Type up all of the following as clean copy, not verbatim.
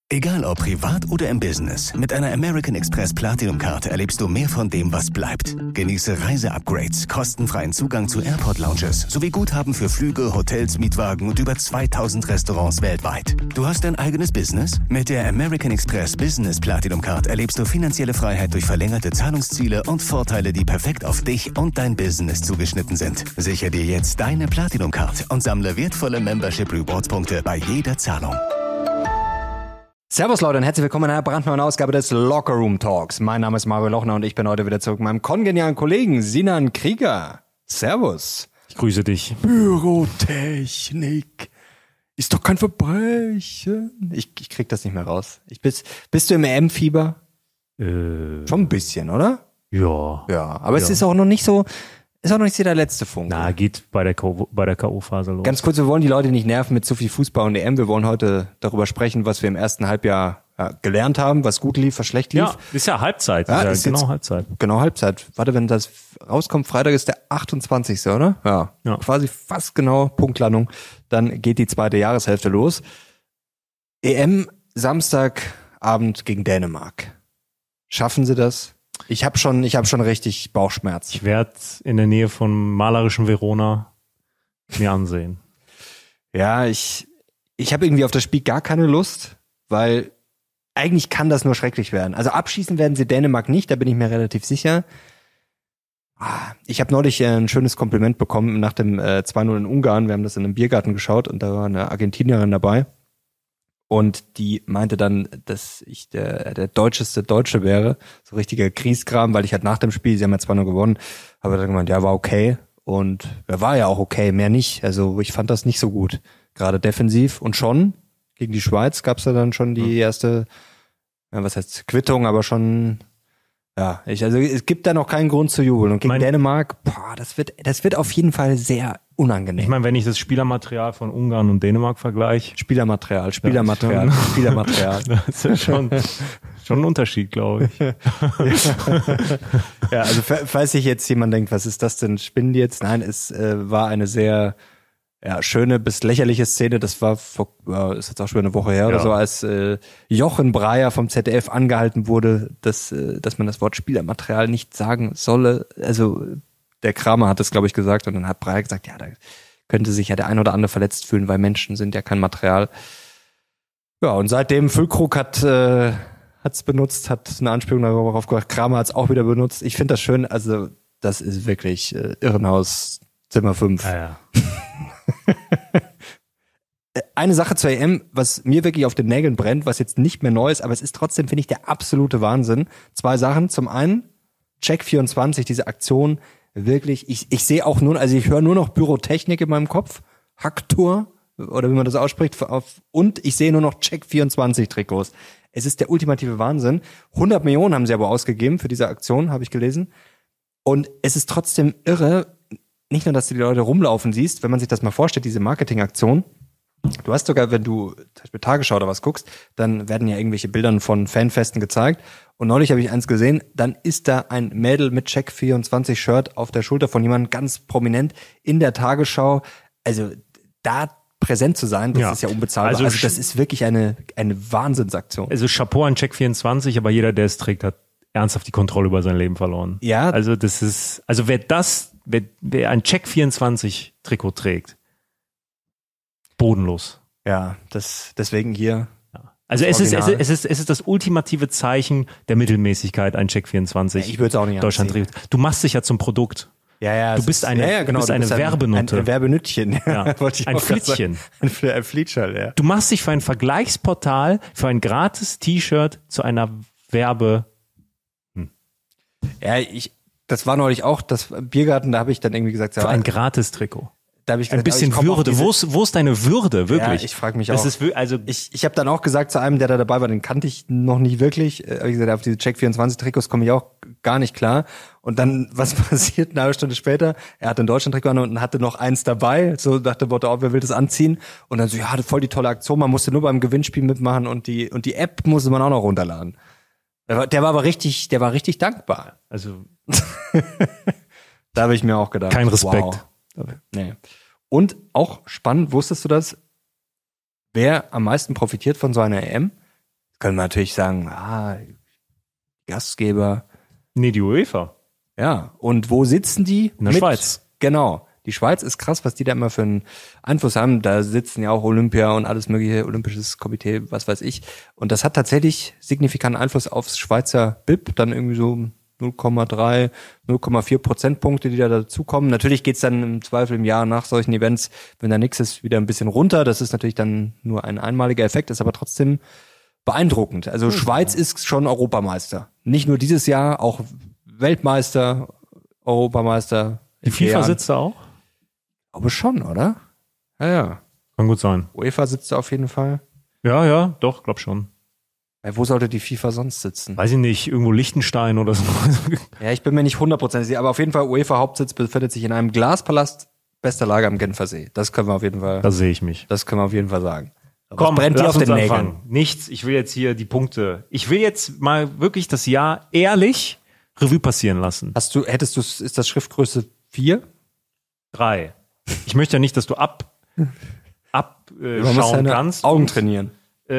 Egal ob privat oder im Business, mit einer American Express Platinum Card erlebst du mehr von dem, was bleibt. Genieße Reise-Upgrades, kostenfreien Zugang zu Airport-Lounges sowie Guthaben für Flüge, Hotels, Mietwagen und über 2000 Restaurants weltweit. Du hast dein eigenes Business? Mit der American Express Business Platinum Card erlebst du finanzielle Freiheit durch verlängerte Zahlungsziele und Vorteile, die perfekt auf dich und dein Business zugeschnitten sind. Sichere dir jetzt deine Platinum Card und sammle wertvolle Membership Rewards Punkte bei jeder Zahlung. Servus Leute und herzlich willkommen in einer brandneuen Ausgabe des Locker Room Talks. Mein Name ist Mario Lochner und ich bin heute wieder zurück mit meinem kongenialen Kollegen Sinan Krieger. Servus. Ich grüße dich. Bürotechnik ist doch kein Verbrechen. Ich krieg das nicht mehr raus. Bist du im EM-Fieber? Schon ein bisschen, oder? Ja. Ja, aber es ist auch noch nicht so... Ist auch noch nicht so der letzte Funke. Na, geht bei der K.O.-Phase los. Ganz kurz, wir wollen die Leute nicht nerven mit zu viel Fußball und EM. Wir wollen heute darüber sprechen, was wir im ersten Halbjahr gelernt haben, was gut lief, was schlecht lief. Ja, ist ja Halbzeit. Ja, ist genau Halbzeit. Genau Halbzeit. Warte, wenn das rauskommt, Freitag ist der 28., oder? Ja. Quasi fast genau, Punktlandung. Dann geht die zweite Jahreshälfte los. EM Samstagabend gegen Dänemark. Schaffen sie das? Ich hab schon richtig Bauchschmerz. Ich werde in der Nähe von malerischen Verona mir ansehen. Ja, ich habe irgendwie auf das Spiel gar keine Lust, weil eigentlich kann das nur schrecklich werden. Also abschießen werden sie Dänemark nicht, da bin ich mir relativ sicher. Ich habe neulich ein schönes Kompliment bekommen nach dem 2-0 in Ungarn. Wir haben das in einem Biergarten geschaut und da war eine Argentinierin dabei. Und die meinte dann, dass ich der deutscheste Deutsche wäre. So richtiger Grieskram, weil ich halt nach dem Spiel, sie haben ja 2-0 gewonnen, habe dann gemeint, ja, war okay. Und er war ja auch okay, mehr nicht. Also ich fand das nicht so gut. Gerade defensiv. Und schon gegen die Schweiz gab's ja dann schon die erste, was heißt Quittung, aber schon, ja, es gibt da noch keinen Grund zu jubeln. Und gegen Dänemark, das wird auf jeden Fall sehr unangenehm. Ich meine, wenn ich das Spielermaterial von Ungarn und Dänemark vergleiche. Spielermaterial. Das ist schon ein Unterschied, glaube ich. Ja, also falls sich jetzt jemand denkt, was ist das denn, spinnen die jetzt? Nein, es war eine sehr schöne bis lächerliche Szene. Das war ist jetzt auch schon eine Woche her oder so, als Jochen Breyer vom ZDF angehalten wurde, dass man das Wort Spielermaterial nicht sagen solle. Also der Kramer hat das, glaube ich, gesagt und dann hat Breyer gesagt, ja, da könnte sich ja der ein oder andere verletzt fühlen, weil Menschen sind ja kein Material. Ja, und seitdem Füllkrug hat's benutzt, hat eine Anspielung darauf gemacht, Kramer hat's auch wieder benutzt. Ich finde das schön, also das ist wirklich Irrenhaus Zimmer 5. Ja. Eine Sache zur EM, was mir wirklich auf den Nägeln brennt, was jetzt nicht mehr neu ist, aber es ist trotzdem, finde ich, der absolute Wahnsinn. 2 Sachen. Zum einen, Check24, diese Aktion, wirklich, ich sehe auch nur, also ich höre nur noch Bürotechnik in meinem Kopf, Hacktour, oder wie man das ausspricht, und ich sehe nur noch Check24-Trikots. Es ist der ultimative Wahnsinn. 100 Millionen haben sie aber ausgegeben für diese Aktion, habe ich gelesen. Und es ist trotzdem irre, nicht nur, dass du die Leute rumlaufen siehst, wenn man sich das mal vorstellt, diese Marketingaktion. Du hast sogar, wenn du zum Beispiel Tagesschau oder was guckst, dann werden ja irgendwelche Bilder von Fanfesten gezeigt. Und neulich habe ich eins gesehen, dann ist da ein Mädel mit Check24-Shirt auf der Schulter von jemandem ganz prominent in der Tagesschau. Also da präsent zu sein, das ist ja unbezahlbar. Also das ist wirklich eine Wahnsinnsaktion. Also Chapeau an Check24, aber jeder, der es trägt, hat ernsthaft die Kontrolle über sein Leben verloren. Ja. Also das ist, also wer ein Check24-Trikot trägt, bodenlos. Ja, deswegen hier. Ja. Also es ist das ultimative Zeichen der Mittelmäßigkeit, ein Check24. Ja, ich würde es auch nicht Deutschland trägt. Du machst dich ja zum Produkt. Ja, du bist eine Werbenote. Ein Werbenüttchen. Ja. Ein Flittchen. Ein Flietschall, ja. Du machst dich für ein Vergleichsportal, für ein gratis T-Shirt zu einer Werbe. Ja, das war neulich auch, das Biergarten, da habe ich dann irgendwie gesagt, für ein gratis Trikot. Da habe ich gesagt, ein bisschen Würde. Wo ist deine Würde, wirklich? Ja, ich frage mich das auch. Ich habe dann auch gesagt zu einem, der da dabei war, den kannte ich noch nicht wirklich. Habe ich gesagt, auf diese Check24-Trikots komme ich auch gar nicht klar. Und dann, was passiert eine halbe Stunde später? Er hatte ein Deutschland-Trikot an und hatte noch eins dabei. So dachte Motto, wer will das anziehen? Und dann so, ja, voll die tolle Aktion. Man musste nur beim Gewinnspiel mitmachen und die App musste man auch noch runterladen. Der war aber richtig dankbar. Also da habe ich mir auch gedacht. Kein Respekt. Wow. Nee. Und auch spannend, wusstest du das? Wer am meisten profitiert von so einer EM? Können wir natürlich sagen, Gastgeber. Nee, die UEFA. Ja, und wo sitzen die? In der Schweiz. Genau. Die Schweiz ist krass, was die da immer für einen Einfluss haben. Da sitzen ja auch Olympia und alles mögliche, Olympisches Komitee, was weiß ich. Und das hat tatsächlich signifikanten Einfluss aufs Schweizer BIP. Dann irgendwie so 0,3, 0,4 Prozentpunkte, die da dazukommen. Natürlich geht's dann im Zweifel im Jahr nach solchen Events, wenn da nichts ist, wieder ein bisschen runter. Das ist natürlich dann nur ein einmaliger Effekt, ist aber trotzdem beeindruckend. Also Schweiz ist schon Europameister. Nicht nur dieses Jahr, auch Weltmeister, Europameister. Die FIFA sitzt da auch? Aber schon, oder? Ja. Kann gut sein. UEFA sitzt da auf jeden Fall. Ja, doch, glaub schon. Wo sollte die FIFA sonst sitzen? Weiß ich nicht, irgendwo Liechtenstein oder so. Ja, ich bin mir nicht 100% sicher, aber auf jeden Fall UEFA-Hauptsitz befindet sich in einem Glaspalast, bester Lage am Genfersee. Das können wir auf jeden Fall. Da sehe ich mich. Das können wir auf jeden Fall sagen. Aber komm, brennt dir auf den Nägeln. Nichts, ich will jetzt hier die Punkte. Ich will jetzt mal wirklich das Jahr ehrlich Revue passieren lassen. Ist das Schriftgröße 4? 3. Ich möchte ja nicht, dass du abschauen kannst. Augen trainieren.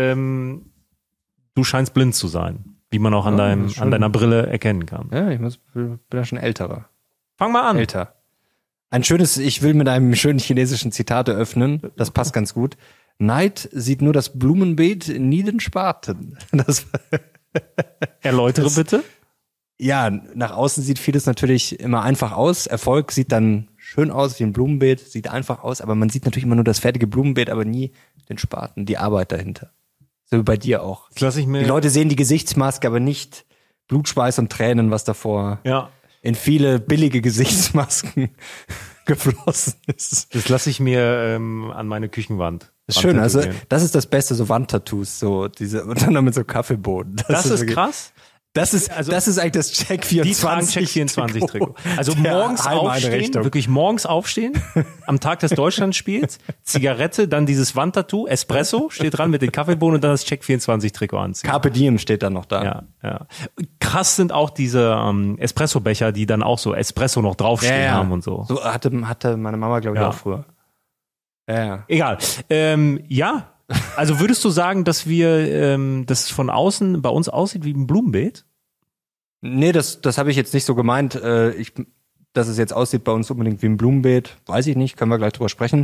Du scheinst blind zu sein, wie man auch an deiner Brille erkennen kann. Ja, bin ja schon älterer. Fang mal an. Älter. Ich will mit einem schönen chinesischen Zitat eröffnen. Das passt ganz gut. Neid sieht nur das Blumenbeet, nie den Spaten. Erläutere bitte. Ja, nach außen sieht vieles natürlich immer einfach aus. Erfolg sieht dann schön aus wie ein Blumenbeet, sieht einfach aus, aber man sieht natürlich immer nur das fertige Blumenbeet, aber nie den Spaten, die Arbeit dahinter. So wie bei dir auch. Die Leute sehen die Gesichtsmaske, aber nicht Blut, Schweiß und Tränen, was davor in viele billige Gesichtsmasken geflossen ist. Das lasse ich mir an meine Küchenwand. Das ist schön, also das ist das Beste, so Wandtattoos, so diese, und dann noch mit so Kaffeeboden. Das ist wirklich krass. Das ist eigentlich das Check24. Die tragen Check24 Trikot. Also morgens aufstehen, wirklich morgens aufstehen, am Tag des Deutschlandspiels, Zigarette, dann dieses Wandtattoo, Espresso, steht dran mit den Kaffeebohnen und dann das Check24 Trikot anziehen. Carpe Diem steht dann noch da. Ja. Krass sind auch diese Espresso-Becher, die dann auch so Espresso noch draufstehen haben und so. So hatte meine Mama, glaube ich, auch früher. Ja. Egal. Also würdest du sagen, dass das von außen bei uns aussieht wie ein Blumenbeet? Nee, das habe ich jetzt nicht so gemeint. Dass es jetzt aussieht bei uns unbedingt wie ein Blumenbeet, weiß ich nicht, können wir gleich drüber sprechen.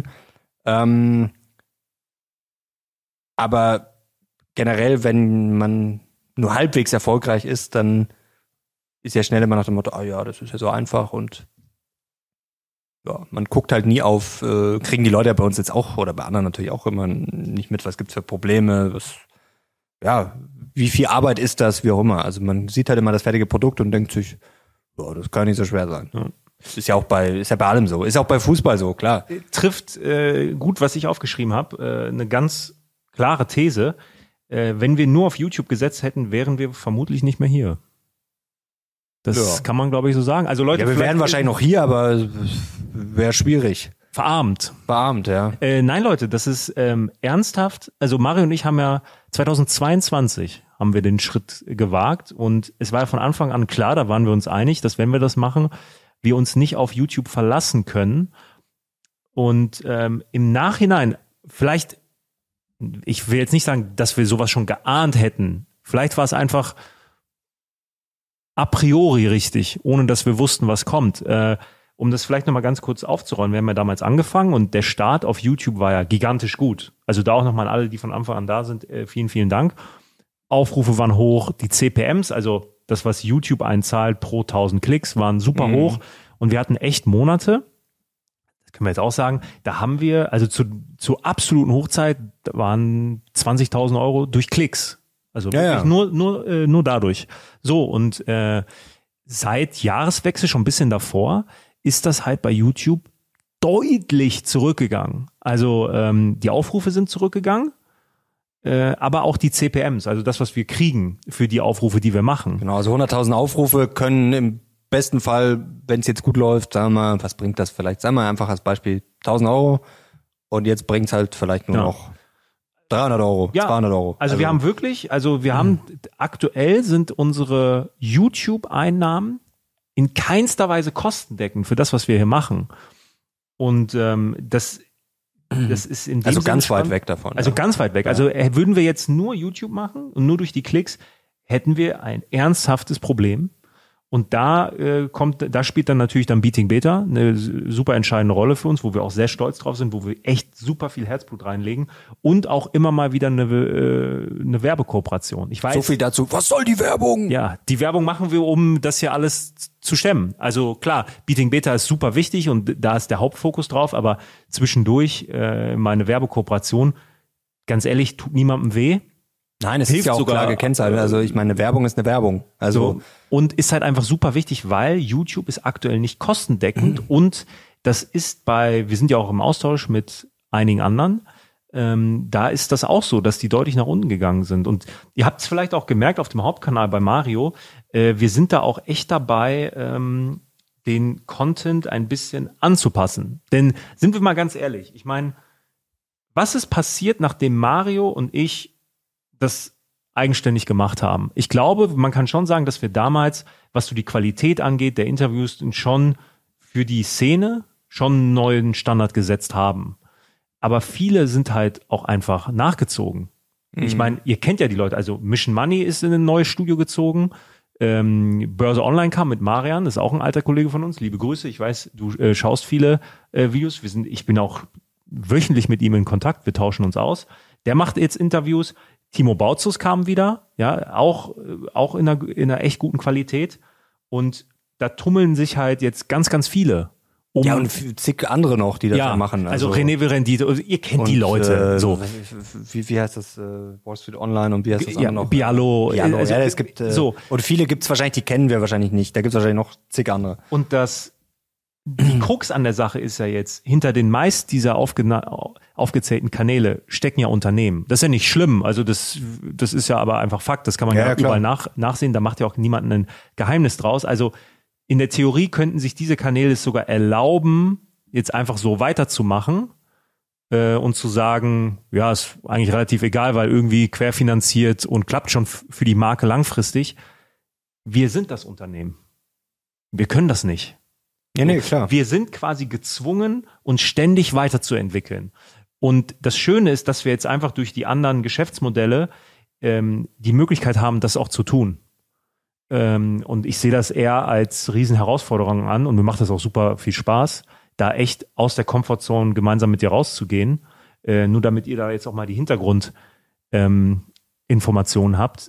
Aber generell, wenn man nur halbwegs erfolgreich ist, dann ist ja schnell immer nach dem Motto, das ist ja so einfach und man guckt halt nie auf, kriegen die Leute ja bei uns jetzt auch, oder bei anderen natürlich auch immer nicht mit, was gibt's für Probleme, wie viel Arbeit ist das, wie auch immer. Also man sieht halt immer das fertige Produkt und denkt sich, das kann nicht so schwer sein. Ja. Ist ja bei allem so. Ist auch bei Fußball so, klar. Trifft gut, was ich aufgeschrieben habe, eine ganz klare These. Wenn wir nur auf YouTube gesetzt hätten, wären wir vermutlich nicht mehr hier. Das kann man, glaube ich, so sagen. Also Leute, wir wären wahrscheinlich noch hier, aber wäre schwierig. Verarmt, ja. Nein, Leute, das ist ernsthaft. Also Mario und ich haben ja 2022 haben wir den Schritt gewagt und es war ja von Anfang an klar, da waren wir uns einig, dass wenn wir das machen, wir uns nicht auf YouTube verlassen können. Und im Nachhinein, vielleicht, ich will jetzt nicht sagen, dass wir sowas schon geahnt hätten. Vielleicht war es einfach a priori richtig, ohne dass wir wussten, was kommt. Um das vielleicht nochmal ganz kurz aufzurollen, wir haben ja damals angefangen und der Start auf YouTube war ja gigantisch gut. Also da auch nochmal alle, die von Anfang an da sind, vielen, vielen Dank. Aufrufe waren hoch, die CPMs, also das, was YouTube einzahlt pro 1000 Klicks, waren super hoch und wir hatten echt Monate, das können wir jetzt auch sagen, da haben wir, also zur absoluten Hochzeit waren 20.000 Euro durch Klicks. Also wirklich nur dadurch. So, und seit Jahreswechsel, schon ein bisschen davor, ist das halt bei YouTube deutlich zurückgegangen. Also die Aufrufe sind zurückgegangen, aber auch die CPMs, also das, was wir kriegen für die Aufrufe, die wir machen. Genau, also 100.000 Aufrufe können im besten Fall, wenn es jetzt gut läuft, sagen wir mal, was bringt das vielleicht? Sagen wir einfach als Beispiel 1.000 Euro und jetzt bringt es halt vielleicht nur noch 300 Euro, 200 Euro. Also wir haben wirklich, aktuell sind unsere YouTube-Einnahmen in keinster Weise kostendeckend für das, was wir hier machen. Und das Das ist in dem Also Sinne ganz weit spannend. weg davon. Also ganz weit weg. Also würden wir jetzt nur YouTube machen und nur durch die Klicks, hätten wir ein ernsthaftes Problem. Und da spielt dann natürlich dann Beating Beta eine super entscheidende Rolle für uns, wo wir auch sehr stolz drauf sind, wo wir echt super viel Herzblut reinlegen und auch immer mal wieder eine Werbekooperation. Ich weiß. So viel dazu. Was soll die Werbung? Ja, die Werbung machen wir, um das hier alles zu stemmen. Also klar, Beating Beta ist super wichtig und da ist der Hauptfokus drauf, aber zwischendurch meine Werbekooperation, ganz ehrlich, tut niemandem weh. Nein, es Hilft ist ja auch sogar, klar gekennzeichnet. Also ich meine, eine Werbung ist eine Werbung. Also und ist halt einfach super wichtig, weil YouTube ist aktuell nicht kostendeckend und das ist wir sind ja auch im Austausch mit einigen anderen, da ist das auch so, dass die deutlich nach unten gegangen sind. Und ihr habt es vielleicht auch gemerkt auf dem Hauptkanal bei Mario, wir sind da auch echt dabei, den Content ein bisschen anzupassen. Denn sind wir mal ganz ehrlich, ich meine, was ist passiert, nachdem Mario und ich das eigenständig gemacht haben? Ich glaube, man kann schon sagen, dass wir damals, was so die Qualität angeht, der Interviews schon für die Szene schon einen neuen Standard gesetzt haben. Aber viele sind halt auch einfach nachgezogen. Ich meine, ihr kennt ja die Leute, also Mission Money ist in ein neues Studio gezogen, Börse Online kam mit Marian, das ist auch ein alter Kollege von uns, liebe Grüße, ich weiß, du schaust viele Videos, ich bin auch wöchentlich mit ihm in Kontakt, wir tauschen uns aus. Der macht jetzt Interviews. Timo Bautzus kam wieder, ja, auch in einer echt guten Qualität. Und da tummeln sich halt jetzt ganz, ganz viele. ja, und zig andere noch, die das da machen. Also René Verendito, ihr kennt die Leute. So. Wie heißt das? Wall Street Online und wie heißt das andere noch? Bialo. Bialo. Also, Ja, es gibt so. Und viele gibt's wahrscheinlich, die kennen wir wahrscheinlich nicht. Da gibt's wahrscheinlich noch zig andere. Und die Krux an der Sache ist ja jetzt, hinter den meist dieser aufgezählten Kanäle stecken ja Unternehmen. Das ist ja nicht schlimm. Also das ist ja aber einfach Fakt. Das kann man ja überall nachsehen. Da macht ja auch niemand ein Geheimnis draus. Also in der Theorie könnten sich diese Kanäle es sogar erlauben, jetzt einfach so weiterzumachen und zu sagen, ja, ist eigentlich relativ egal, weil irgendwie querfinanziert und klappt schon für die Marke langfristig. Wir sind das Unternehmen. Wir können das nicht. Ja, nee, klar. Wir sind quasi gezwungen, uns ständig weiterzuentwickeln. Und das Schöne ist, dass wir jetzt einfach durch die anderen Geschäftsmodelle die Möglichkeit haben, das auch zu tun. Und ich sehe das eher als Riesenherausforderung an und mir macht das auch super viel Spaß, da echt aus der Komfortzone gemeinsam mit dir rauszugehen. Nur damit ihr da jetzt auch mal die Hintergrundinformationen habt.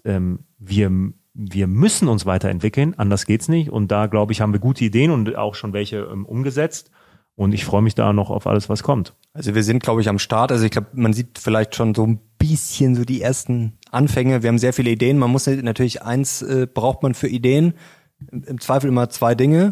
Wir müssen uns weiterentwickeln, anders geht's nicht. Und da, glaube ich, haben wir gute Ideen und auch schon welche umgesetzt. Und ich freue mich da noch auf alles, was kommt. Also wir sind, glaube ich, am Start. Also ich glaube, man sieht vielleicht schon so ein bisschen so die ersten Anfänge. Wir haben sehr viele Ideen. Man muss natürlich braucht man für Ideen. Im Zweifel immer zwei Dinge.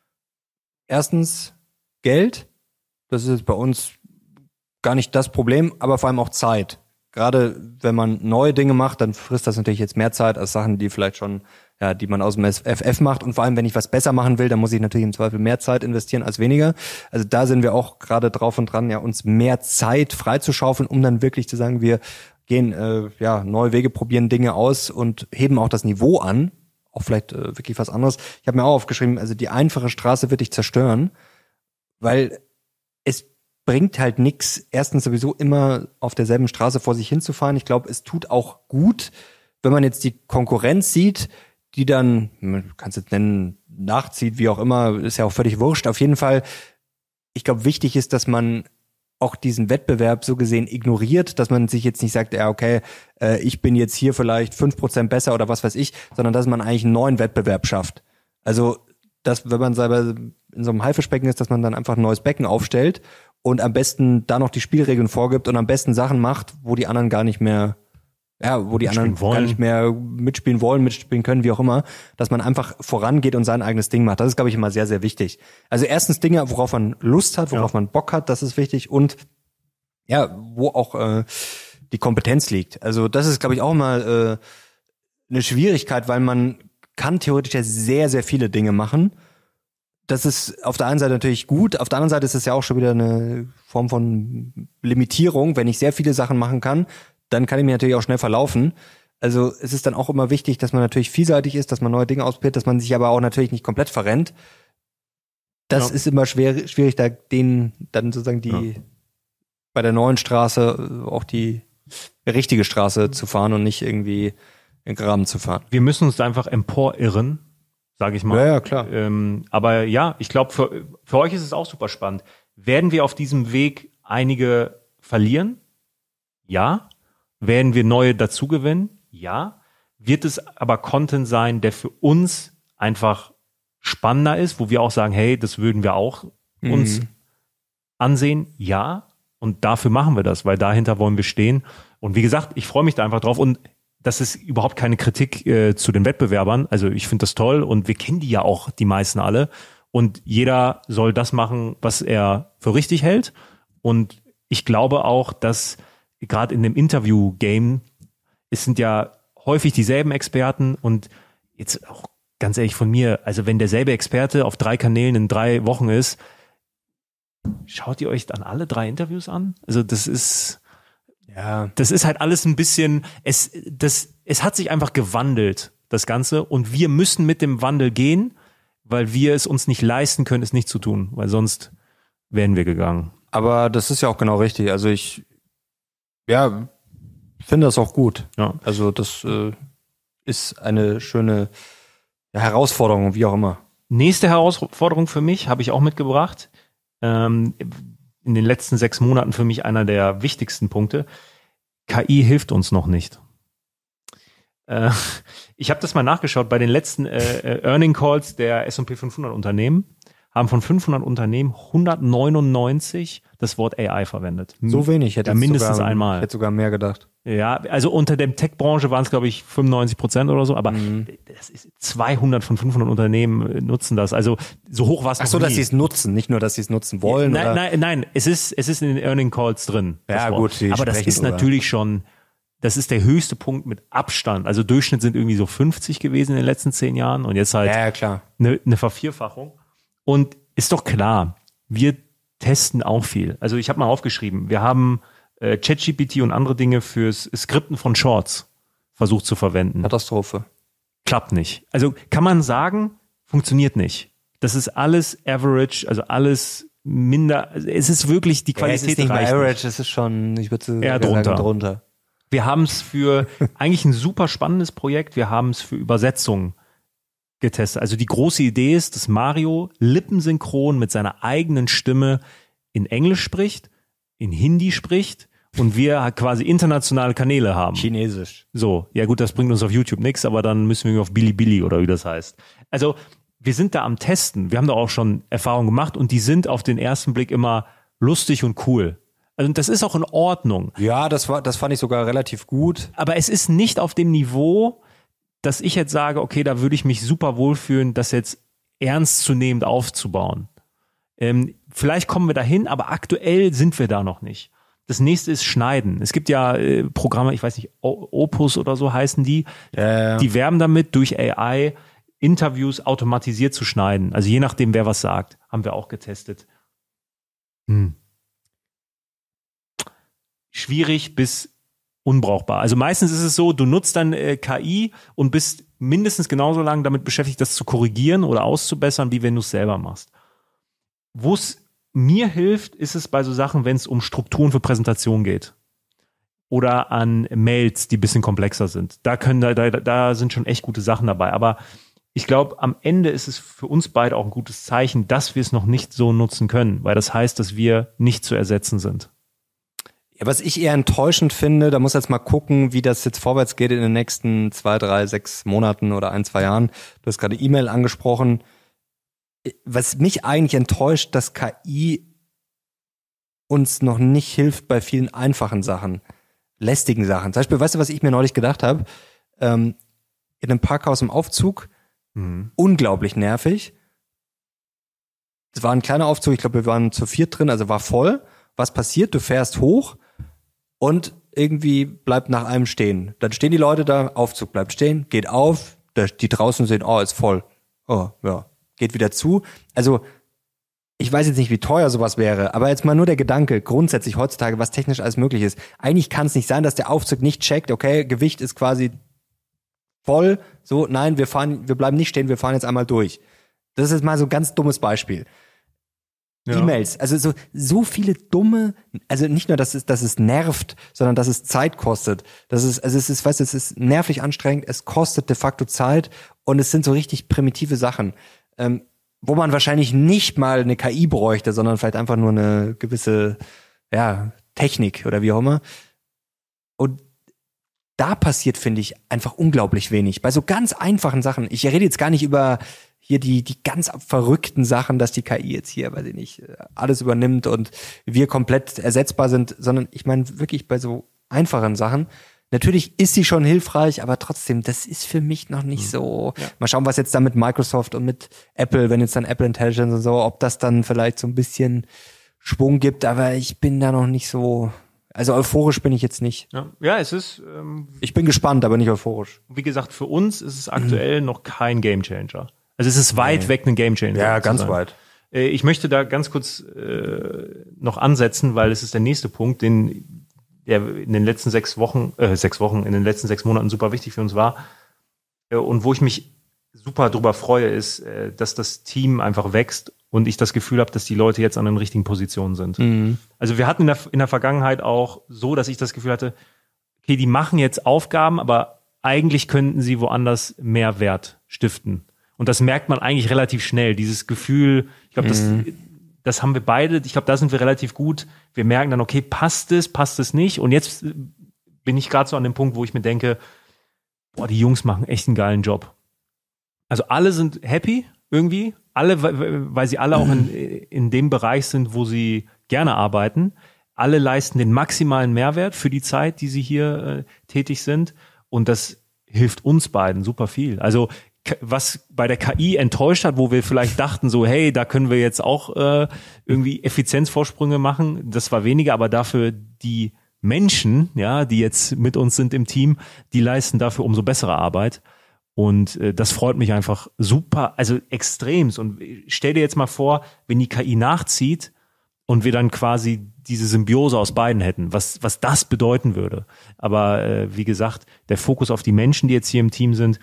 Erstens Geld. Das ist bei uns gar nicht das Problem, aber vor allem auch Zeit. Gerade wenn man neue Dinge macht, dann frisst das natürlich jetzt mehr Zeit als Sachen, die vielleicht schon, ja, die man aus dem FF macht. Und vor allem, wenn ich was besser machen will, dann muss ich natürlich im Zweifel mehr Zeit investieren als weniger. Also da sind wir auch gerade drauf und dran, ja, uns mehr Zeit freizuschaufeln, um dann wirklich zu sagen, wir gehen, neue Wege, probieren Dinge aus und heben auch das Niveau an. Auch vielleicht wirklich was anderes. Ich habe mir auch aufgeschrieben, also die einfache Straße wird dich zerstören, weil es bringt halt nix, erstens sowieso immer auf derselben Straße vor sich hinzufahren. Ich glaube, es tut auch gut, wenn man jetzt die Konkurrenz sieht, die dann, man kann es jetzt nennen, nachzieht, wie auch immer, ist ja auch völlig wurscht. Auf jeden Fall, ich glaube, wichtig ist, dass man auch diesen Wettbewerb so gesehen ignoriert, dass man sich jetzt nicht sagt, ja, okay, ich bin jetzt hier vielleicht 5% besser oder was weiß ich, sondern dass man eigentlich einen neuen Wettbewerb schafft. Also, dass, wenn man selber in so einem Haifischbecken ist, dass man dann einfach ein neues Becken aufstellt und am besten da noch die Spielregeln vorgibt und am besten Sachen macht, wo die anderen gar nicht mehr, ja, wo die anderen gar nicht mehr mitspielen wollen, mitspielen können, wie auch immer, dass man einfach vorangeht und sein eigenes Ding macht. Das ist, glaube ich, immer sehr, sehr wichtig. Also erstens Dinge, worauf man Lust hat, worauf man Bock hat, das ist wichtig und ja, wo auch die Kompetenz liegt. Also das ist, glaube ich, auch mal eine Schwierigkeit, weil man kann theoretisch ja sehr, sehr viele Dinge machen. Das ist auf der einen Seite natürlich gut, auf der anderen Seite ist es ja auch schon wieder eine Form von Limitierung. Wenn ich sehr viele Sachen machen kann, dann kann ich mich natürlich auch schnell verlaufen. Also es ist dann auch immer wichtig, dass man natürlich vielseitig ist, dass man neue Dinge ausprobiert, dass man sich aber auch natürlich nicht komplett verrennt. Das ist immer schwierig, da denen dann sozusagen bei der neuen Straße auch die richtige Straße zu fahren und nicht irgendwie in Graben zu fahren. Wir müssen uns da einfach emporirren, sage ich mal. Ja, klar. Aber ja, ich glaube, für euch ist es auch super spannend. Werden wir auf diesem Weg einige verlieren? Ja. Werden wir neue dazugewinnen? Ja. Wird es aber Content sein, der für uns einfach spannender ist, wo wir auch sagen, hey, das würden wir auch uns ansehen? Ja. Und dafür machen wir das, weil dahinter wollen wir stehen. Und wie gesagt, ich freue mich da einfach drauf. Und das ist überhaupt keine Kritik zu den Wettbewerbern. Also ich finde das toll und wir kennen die ja auch, die meisten alle. Und jeder soll das machen, was er für richtig hält. Und ich glaube auch, dass gerade in dem Interview-Game, es sind ja häufig dieselben Experten und jetzt auch ganz ehrlich von mir, also wenn derselbe Experte auf 3 Kanälen in 3 Wochen ist, schaut ihr euch dann alle 3 Interviews an? Also das ist halt alles ein bisschen, es hat sich einfach gewandelt, das Ganze, und wir müssen mit dem Wandel gehen, weil wir es uns nicht leisten können, es nicht zu tun, weil sonst wären wir gegangen. Aber das ist ja auch genau richtig. Also ich finde das auch gut. Ja. Also das ist eine schöne Herausforderung, wie auch immer. Nächste Herausforderung für mich habe ich auch mitgebracht. In den letzten 6 Monaten für mich einer der wichtigsten Punkte. KI hilft uns noch nicht. Ich habe das mal nachgeschaut. Bei den letzten Earning Calls der S&P 500 Unternehmen haben von 500 Unternehmen 199 das Wort AI verwendet. So wenig, hätte ja, mindestens einmal. Ich hätte sogar mehr gedacht. Ja, also unter der Tech-Branche waren es, glaube ich, 95% oder so, aber das ist 200 von 500 Unternehmen nutzen das. Also so hoch war es noch nie. Ach so, dass sie es nutzen, nicht nur, dass sie es nutzen wollen. Nein, es ist in den Earning Calls drin. Ja, gut. Aber das ist natürlich schon, das ist der höchste Punkt mit Abstand. Also Durchschnitt sind irgendwie so 50 gewesen in den letzten 10 Jahren und jetzt halt eine Vervierfachung. Und ist doch klar, wir testen auch viel. Also ich habe mal aufgeschrieben, wir haben ChatGPT und andere Dinge fürs Skripten von Shorts versucht zu verwenden. Katastrophe. Klappt nicht. Also kann man sagen, funktioniert nicht. Das ist alles average, also alles minder. Es ist wirklich, die Qualität es ist nicht mehr reicht average, nicht. es ist schon, ich würde eher sagen, drunter. Wir haben es für eigentlich ein super spannendes Projekt, wir haben es für Übersetzungen getestet. Also die große Idee ist, dass Mario lippensynchron mit seiner eigenen Stimme in Englisch spricht, in Hindi spricht und wir quasi internationale Kanäle haben. Chinesisch. So, ja gut, das bringt uns auf YouTube nichts, aber dann müssen wir auf Bilibili oder wie das heißt. Also wir sind da am Testen. Wir haben da auch schon Erfahrungen gemacht und die sind auf den ersten Blick immer lustig und cool. Also das ist auch in Ordnung. Ja, das fand ich sogar relativ gut. Aber es ist nicht auf dem Niveau, dass ich jetzt sage, okay, da würde ich mich super wohlfühlen, das jetzt ernstzunehmend aufzubauen. Vielleicht kommen wir dahin, aber aktuell sind wir da noch nicht. Das nächste ist Schneiden. Es gibt ja Programme, ich weiß nicht, Opus oder so heißen die, die werben damit, durch AI Interviews automatisiert zu schneiden. Also je nachdem, wer was sagt, haben wir auch getestet. Schwierig bis unbrauchbar. Also meistens ist es so, du nutzt dann KI und bist mindestens genauso lange damit beschäftigt, das zu korrigieren oder auszubessern, wie wenn du es selber machst. Wo es mir hilft, ist es bei so Sachen, wenn es um Strukturen für Präsentationen geht. Oder an Mails, die ein bisschen komplexer sind. Da sind schon echt gute Sachen dabei. Aber ich glaube, am Ende ist es für uns beide auch ein gutes Zeichen, dass wir es noch nicht so nutzen können. Weil das heißt, dass wir nicht zu ersetzen sind. Ja, was ich eher enttäuschend finde, da muss jetzt mal gucken, wie das jetzt vorwärts geht in den nächsten 2, 3, 6 Monaten oder 1, 2 Jahren. Du hast gerade E-Mail angesprochen. Was mich eigentlich enttäuscht, dass KI uns noch nicht hilft bei vielen einfachen Sachen, lästigen Sachen. Zum Beispiel, weißt du, was ich mir neulich gedacht habe? In einem Parkhaus im Aufzug, unglaublich nervig. Es war ein kleiner Aufzug, ich glaube, wir waren zu 4 drin, also war voll. Was passiert? Du fährst hoch und irgendwie bleibt nach einem stehen. Dann stehen die Leute da, Aufzug bleibt stehen, geht auf, die draußen sehen, oh, ist voll. Oh, ja. Geht wieder zu. Also, ich weiß jetzt nicht, wie teuer sowas wäre, aber jetzt mal nur der Gedanke, grundsätzlich heutzutage, was technisch alles möglich ist. Eigentlich kann es nicht sein, dass der Aufzug nicht checkt, okay, Gewicht ist quasi voll, so, nein, wir bleiben nicht stehen, wir fahren jetzt einmal durch. Das ist jetzt mal so ein ganz dummes Beispiel. E-Mails, also so viele dumme, also nicht nur, dass es nervt, sondern dass es Zeit kostet. Es ist nervlich anstrengend, es kostet de facto Zeit und es sind so richtig primitive Sachen, wo man wahrscheinlich nicht mal eine KI bräuchte, sondern vielleicht einfach nur eine gewisse, Technik oder wie auch immer. Und da passiert, finde ich, einfach unglaublich wenig. Bei so ganz einfachen Sachen. Ich rede jetzt gar nicht über hier die ganz verrückten Sachen, dass die KI jetzt hier, weiß ich nicht, alles übernimmt und wir komplett ersetzbar sind, sondern ich meine wirklich bei so einfachen Sachen. Natürlich ist sie schon hilfreich, aber trotzdem, das ist für mich noch nicht so. Ja. Mal schauen, was jetzt da mit Microsoft und mit Apple, wenn jetzt dann Apple Intelligence und so, ob das dann vielleicht so ein bisschen Schwung gibt, aber ich bin da noch nicht so. Also euphorisch bin ich jetzt nicht. Ja, es ist. Ich bin gespannt, aber nicht euphorisch. Wie gesagt, für uns ist es aktuell noch kein Gamechanger. Also es ist weit weg, ein Gamechanger. Ja, ganz weit. Ich möchte da ganz kurz noch ansetzen, weil es ist der nächste Punkt, der in den letzten 6 Monaten super wichtig für uns war. Und wo ich mich super drüber freue, ist, dass das Team einfach wächst und ich das Gefühl habe, dass die Leute jetzt an den richtigen Positionen sind. Mhm. Also wir hatten in der Vergangenheit auch so, dass ich das Gefühl hatte, okay, die machen jetzt Aufgaben, aber eigentlich könnten sie woanders mehr Wert stiften. Und das merkt man eigentlich relativ schnell. Dieses Gefühl, ich glaube, das haben wir beide. Ich glaube, da sind wir relativ gut. Wir merken dann, okay, passt es nicht? Und jetzt bin ich gerade so an dem Punkt, wo ich mir denke, boah, die Jungs machen echt einen geilen Job. Also alle sind happy irgendwie. Alle, weil sie alle auch in dem Bereich sind, wo sie gerne arbeiten. Alle leisten den maximalen Mehrwert für die Zeit, die sie hier tätig sind. Und das hilft uns beiden super viel. Also was bei der KI enttäuscht hat, wo wir vielleicht dachten so, hey, da können wir jetzt auch irgendwie Effizienzvorsprünge machen. Das war weniger, aber dafür die Menschen, ja, die jetzt mit uns sind im Team, die leisten dafür umso bessere Arbeit. Und das freut mich einfach super, also extremst. Und stell dir jetzt mal vor, wenn die KI nachzieht und wir dann quasi diese Symbiose aus beiden hätten, was das bedeuten würde. Aber wie gesagt, der Fokus auf die Menschen, die jetzt hier im Team sind,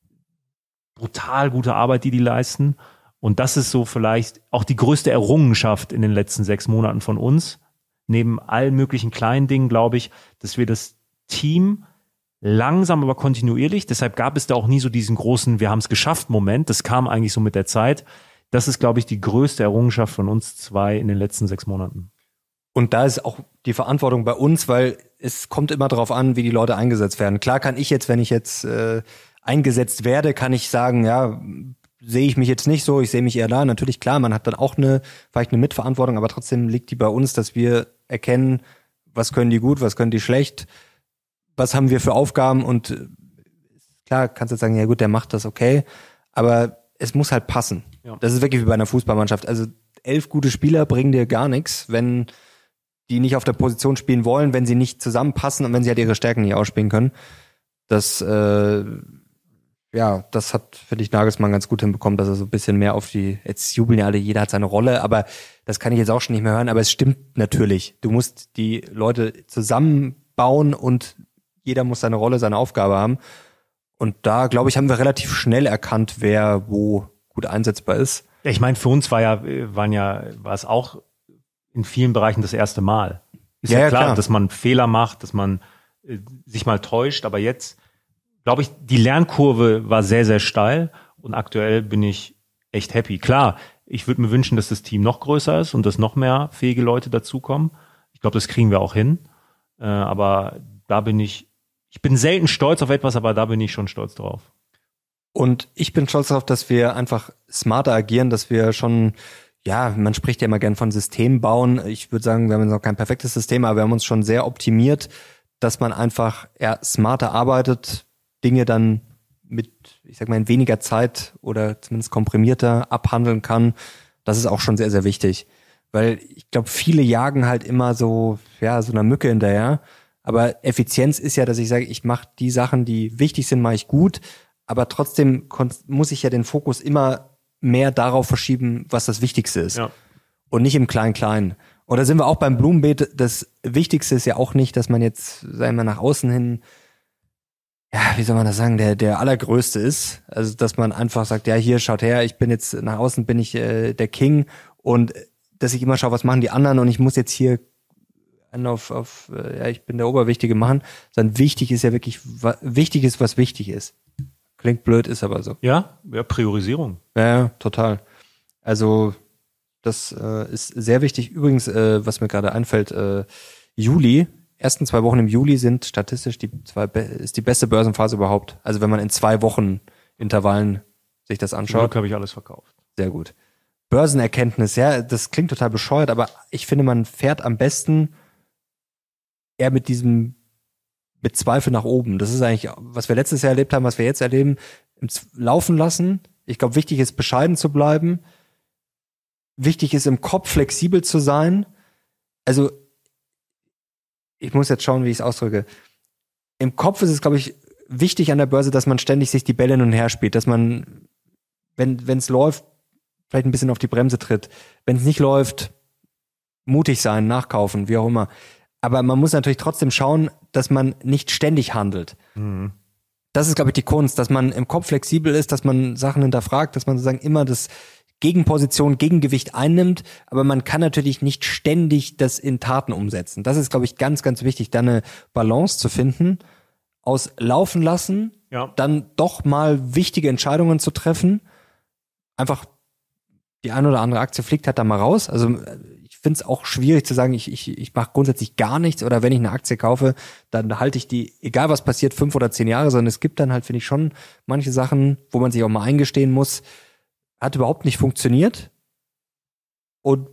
brutal gute Arbeit, die leisten. Und das ist so vielleicht auch die größte Errungenschaft in den letzten 6 Monaten von uns. Neben allen möglichen kleinen Dingen, glaube ich, dass wir das Team langsam, aber kontinuierlich, deshalb gab es da auch nie so diesen großen Wir haben es geschafft Moment. Das kam eigentlich so mit der Zeit. Das ist, glaube ich, die größte Errungenschaft von uns 2 in den letzten 6 Monaten. Und da ist auch die Verantwortung bei uns, weil es kommt immer darauf an, wie die Leute eingesetzt werden. Klar kann ich jetzt, wenn ich jetzt eingesetzt werde, kann ich sagen, ja, sehe ich mich jetzt nicht so, ich sehe mich eher da. Natürlich, klar, man hat dann auch vielleicht eine Mitverantwortung, aber trotzdem liegt die bei uns, dass wir erkennen, was können die gut, was können die schlecht, was haben wir für Aufgaben und klar, kannst du jetzt sagen, ja gut, der macht das okay, aber es muss halt passen. Ja. Das ist wirklich wie bei einer Fußballmannschaft. Also 11 gute Spieler bringen dir gar nichts, wenn die nicht auf der Position spielen wollen, wenn sie nicht zusammenpassen und wenn sie halt ihre Stärken nicht ausspielen können. Das hat, finde ich, Nagelsmann ganz gut hinbekommen, dass er so ein bisschen mehr jetzt jubeln ja alle, jeder hat seine Rolle, aber das kann ich jetzt auch schon nicht mehr hören, aber es stimmt natürlich. Du musst die Leute zusammenbauen und jeder muss seine Rolle, seine Aufgabe haben. Und da, glaube ich, haben wir relativ schnell erkannt, wer wo gut einsetzbar ist. Ja, ich meine, für uns war es auch in vielen Bereichen das erste Mal. Ist ja klar, dass man Fehler macht, dass man sich mal täuscht, aber jetzt, glaube ich, die Lernkurve war sehr, sehr steil und aktuell bin ich echt happy. Klar, ich würde mir wünschen, dass das Team noch größer ist und dass noch mehr fähige Leute dazukommen. Ich glaube, das kriegen wir auch hin. Aber da bin ich bin selten stolz auf etwas, aber da bin ich schon stolz drauf. Und ich bin stolz darauf, dass wir einfach smarter agieren, dass wir schon, man spricht ja immer gern von System bauen. Ich würde sagen, wir haben jetzt noch kein perfektes System, aber wir haben uns schon sehr optimiert, dass man einfach smarter arbeitet, Dinge dann mit, ich sag mal, in weniger Zeit oder zumindest komprimierter abhandeln kann. Das ist auch schon sehr, sehr wichtig. Weil ich glaube, viele jagen halt immer so einer Mücke hinterher. Aber Effizienz ist ja, dass ich sage, ich mache die Sachen, die wichtig sind, mache ich gut. Aber trotzdem muss ich ja den Fokus immer mehr darauf verschieben, was das Wichtigste ist. Ja. Und nicht im Klein-Klein. Und da sind wir auch beim Blumenbeet. Das Wichtigste ist ja auch nicht, dass man jetzt, sagen wir, nach außen hin, wie soll man das sagen, der Allergrößte ist. Also, dass man einfach sagt, ja, hier, schaut her, ich bin jetzt, nach außen bin ich der King und dass ich immer schaue, was machen die anderen und ich muss jetzt hier ich bin der Oberwichtige machen, sondern wichtig ist ja wirklich, wichtig ist, was wichtig ist. Klingt blöd, ist aber so. Ja, Priorisierung. Ja, total. Also das ist sehr wichtig. Übrigens, was mir gerade einfällt, ersten 2 Wochen im Juli sind statistisch ist die beste Börsenphase überhaupt. Also wenn man in 2 Wochen Intervallen sich das anschaut. Zum Glück habe ich alles verkauft. Sehr gut. Börsenerkenntnis, ja, das klingt total bescheuert, aber ich finde, man fährt am besten eher mit Zweifel nach oben. Das ist eigentlich, was wir letztes Jahr erlebt haben, was wir jetzt erleben, laufen lassen. Ich glaube, wichtig ist, bescheiden zu bleiben. Wichtig ist, im Kopf flexibel zu sein. Also, ich muss jetzt schauen, wie ich es ausdrücke. Im Kopf ist es, glaube ich, wichtig an der Börse, dass man ständig sich die Bälle hin und her spielt, dass man, wenn es läuft, vielleicht ein bisschen auf die Bremse tritt. Wenn es nicht läuft, mutig sein, nachkaufen, wie auch immer. Aber man muss natürlich trotzdem schauen, dass man nicht ständig handelt. Mhm. Das ist, glaube ich, die Kunst, dass man im Kopf flexibel ist, dass man Sachen hinterfragt, dass man sozusagen immer das Gegenposition, Gegengewicht einnimmt. Aber man kann natürlich nicht ständig das in Taten umsetzen. Das ist, glaube ich, ganz, ganz wichtig, da eine Balance zu finden, aus laufen lassen, dann doch mal wichtige Entscheidungen zu treffen. Einfach die eine oder andere Aktie fliegt halt da mal raus. Also ich finde es auch schwierig zu sagen, ich mache grundsätzlich gar nichts oder wenn ich eine Aktie kaufe, dann halte ich die, egal was passiert, 5 oder 10 Jahre, sondern es gibt dann halt, finde ich, schon manche Sachen, wo man sich auch mal eingestehen muss, hat überhaupt nicht funktioniert und